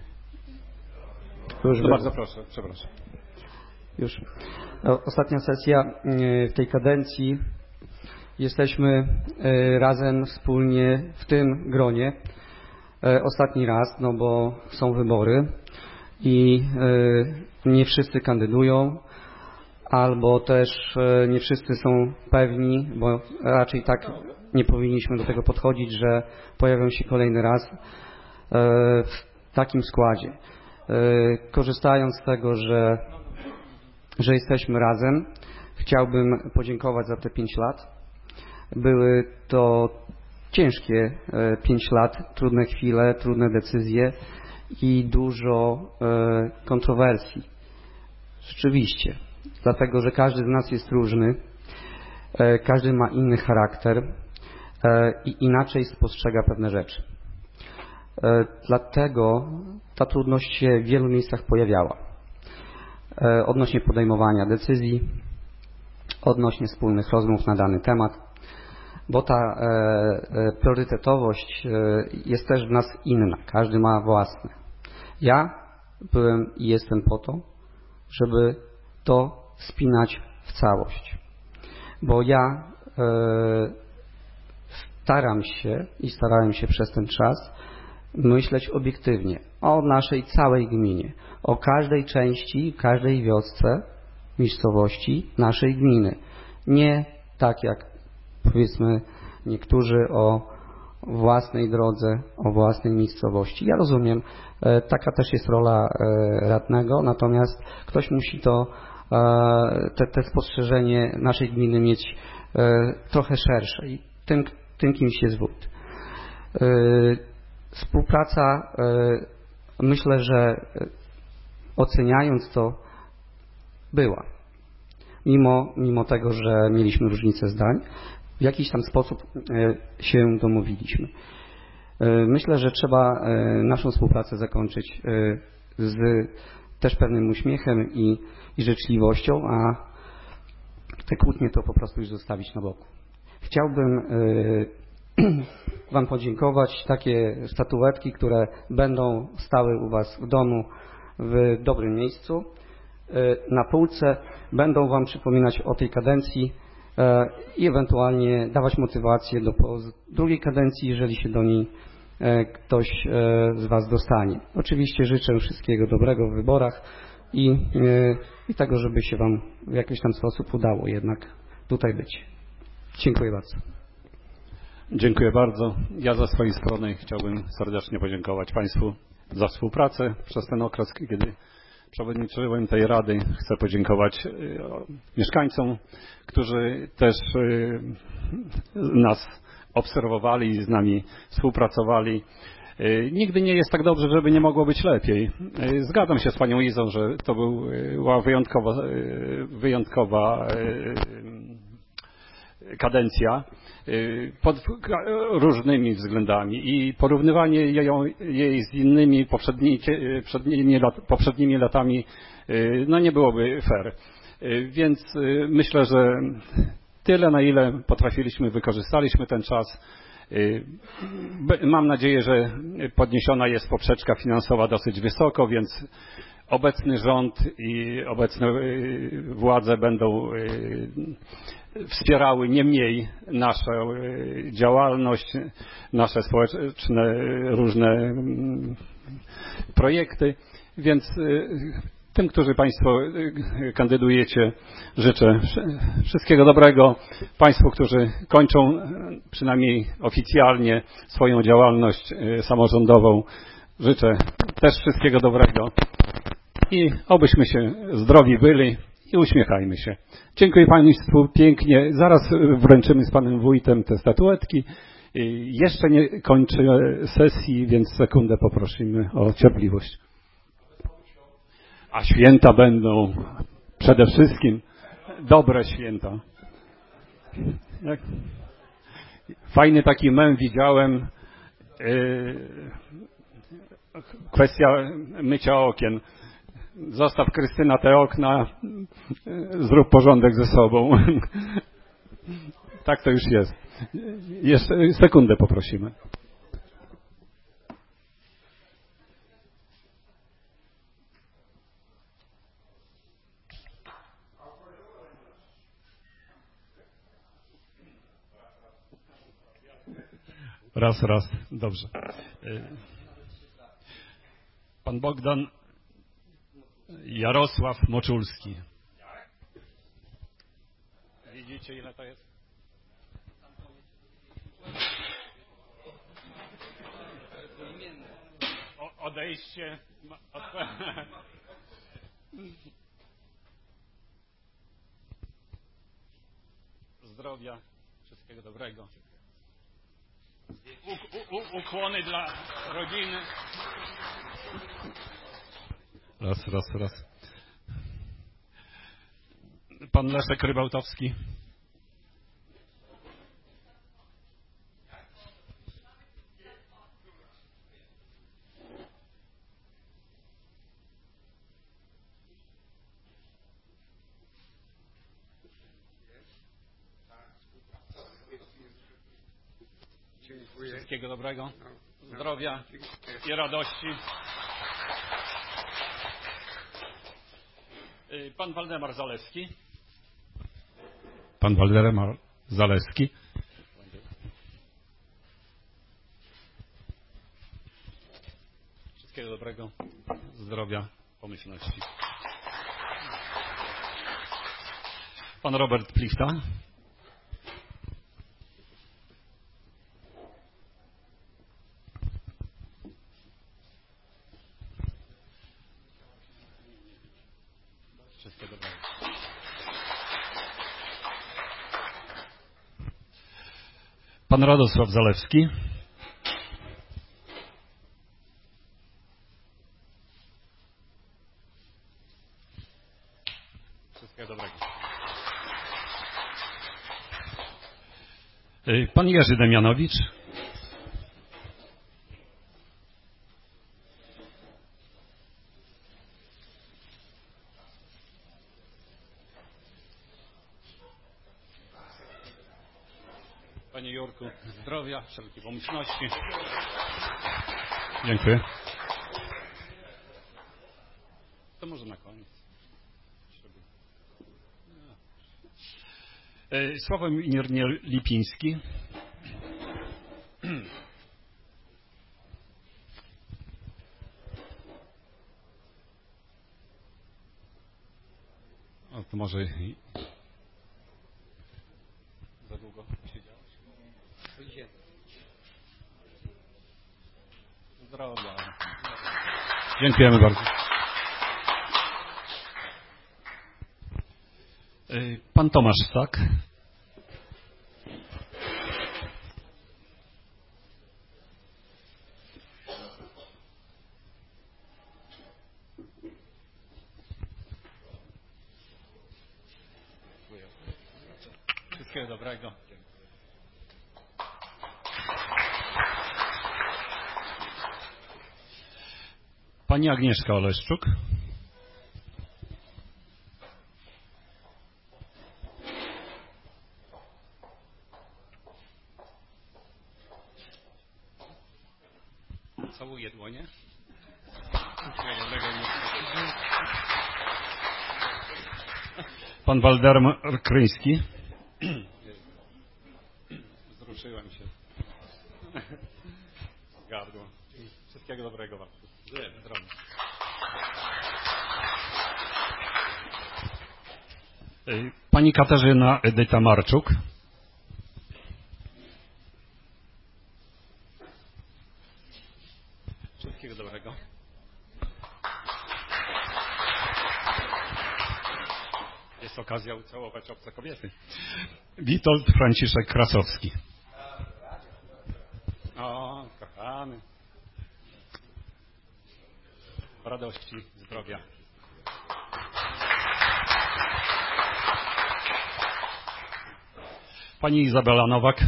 Już no bardzo proszę, przepraszam. Już. Ostatnia sesja w tej kadencji. jesteśmy razem wspólnie w tym gronie ostatni raz, no bo są wybory i nie wszyscy kandydują, albo też nie wszyscy są pewni, bo raczej tak nie powinniśmy do tego podchodzić, że pojawią się kolejny raz w takim składzie. Korzystając z tego, że, że jesteśmy razem, chciałbym podziękować za te pięć lat. Były to ciężkie pięć lat, trudne chwile, trudne decyzje i dużo kontrowersji. Rzeczywiście. Dlatego, że każdy z nas jest różny, każdy ma inny charakter i inaczej spostrzega pewne rzeczy. Dlatego ta trudność się w wielu miejscach pojawiała. Odnośnie podejmowania decyzji, odnośnie wspólnych rozmów na dany temat, bo ta priorytetowość jest też w nas inna. Każdy ma własne. Ja byłem i jestem po to, żeby to spinać w całość. Bo ja staram się i starałem się przez ten czas myśleć obiektywnie o naszej całej gminie, o każdej części, każdej wiosce, miejscowości naszej gminy. Nie tak jak powiedzmy niektórzy o własnej drodze, o własnej miejscowości. Ja rozumiem, taka też jest rola radnego, natomiast ktoś musi to te, te spostrzeżenie naszej gminy mieć trochę szersze i tym, tym kimś jest wójt. Współpraca, myślę, że oceniając to, była. Mimo, mimo tego, że mieliśmy różnice zdań, w jakiś tam sposób się domówiliśmy. Myślę, że trzeba naszą współpracę zakończyć z też pewnym uśmiechem i, i życzliwością, a te kłótnie to po prostu już zostawić na boku. Chciałbym Wam podziękować. Takie statuetki, które będą stały u Was w domu w dobrym miejscu. Na półce będą Wam przypominać o tej kadencji i ewentualnie dawać motywację do drugiej kadencji, jeżeli się do niej ktoś z Was dostanie. Oczywiście życzę wszystkiego dobrego w wyborach i, i tego, żeby się Wam w jakiś tam sposób udało jednak tutaj być. Dziękuję bardzo. Dziękuję bardzo. Ja ze swojej strony chciałbym serdecznie podziękować Państwu za współpracę przez ten okres, kiedy przewodniczyłem tej Rady. Chcę podziękować mieszkańcom, którzy też nas obserwowali i z nami współpracowali. Nigdy nie jest tak dobrze, żeby nie mogło być lepiej. Zgadzam się z Panią Izą, że to była wyjątkowa, wyjątkowa kadencja pod różnymi względami i porównywanie jej z innymi poprzednimi, poprzednimi latami no nie byłoby fair. Więc myślę, że tyle, na ile potrafiliśmy, wykorzystaliśmy ten czas. Mam nadzieję, że podniesiona jest poprzeczka finansowa dosyć wysoko, więc obecny rząd i obecne władze będą wspierały nie mniej naszą działalność, nasze społeczne różne projekty, więc tym, którzy Państwo kandydujecie, życzę wszystkiego dobrego. Państwu, którzy kończą przynajmniej oficjalnie swoją działalność samorządową, życzę też wszystkiego dobrego i obyśmy się zdrowi byli i uśmiechajmy się. Dziękuję Państwu pięknie. Zaraz wręczymy z Panem Wójtem te statuetki. Jeszcze nie kończę sesji, więc sekundę poprosimy o cierpliwość. A święta będą przede wszystkim dobre święta. Fajny taki mem widziałem. Kwestia mycia okien. Zostaw, Krystyna, te okna, zrób porządek ze sobą. Tak to już jest. Jeszcze sekundę poprosimy. Raz, raz. Dobrze. Pan Bogdan Jarosław Moczulski. Widzicie, ile to jest? O, odejście. Zdrowia, wszystkiego dobrego. U, u, ukłony dla rodziny. Raz, raz, raz. Pan Leszek Rybałtowski. Wszystkiego dobrego, zdrowia i radości. Pan Waldemar Zalewski. Pan Waldemar Zalewski. Wszystkiego dobrego, zdrowia, pomyślności. Pan Robert Plichta. Wszystkiego dobrego. Pan Radosław Zalewski. Wszystkiego dobrego. Pan Jerzy Demianowicz. Panie Jurku, zdrowia, wszelkiej pomyślności. Dziękuję. To może na koniec. Sławomir Lipiński. O, to może za długo siedziałeś? Zdrowia. Dziękujemy bardzo. Pan Tomasz Sak. Wszystkiego dobrego. Pani Agnieszka Oleszczuk. Całuję dłonie. Pan Waldemar Kryński. Wzruszyłem się. Gardło. Wszystkiego dobrego wam. Zdrowie. Pani Katarzyna Edyta Marczuk. Wszystkiego dobrego. Jest okazja ucałować obce kobiety. Witold Franciszek Krasowski. O, kochany. Radości, zdrowia. Pani Izabela Nowak.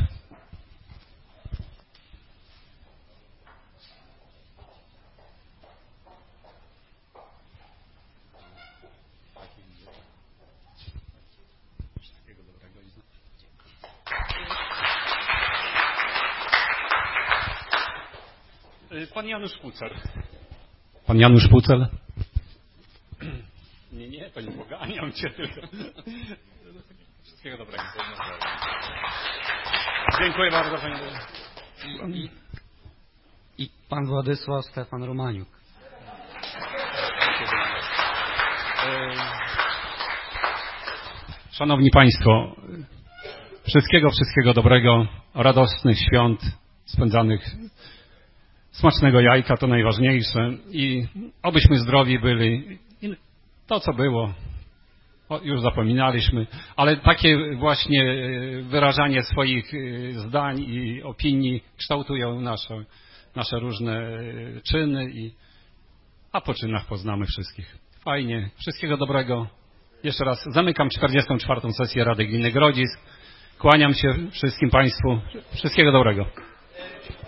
Pan Janusz Pucer. Pan Janusz Pucel? Nie, nie, to nie poganiam cię tylko. Wszystkiego dobrego. Dziękuję bardzo, panie. I, i pan Władysław Stefan Romaniuk. Szanowni Państwo, wszystkiego, wszystkiego dobrego, radosnych świąt spędzanych, smacznego jajka, to najważniejsze i obyśmy zdrowi byli. I to, co było, o, już zapominaliśmy, ale takie właśnie wyrażanie swoich zdań i opinii kształtują nasze, nasze różne czyny, i, a po czynach poznamy wszystkich. Fajnie, wszystkiego dobrego. Jeszcze raz zamykam czterdziestą czwartą sesję Rady Gminy Grodzisk. Kłaniam się wszystkim Państwu. Wszystkiego dobrego.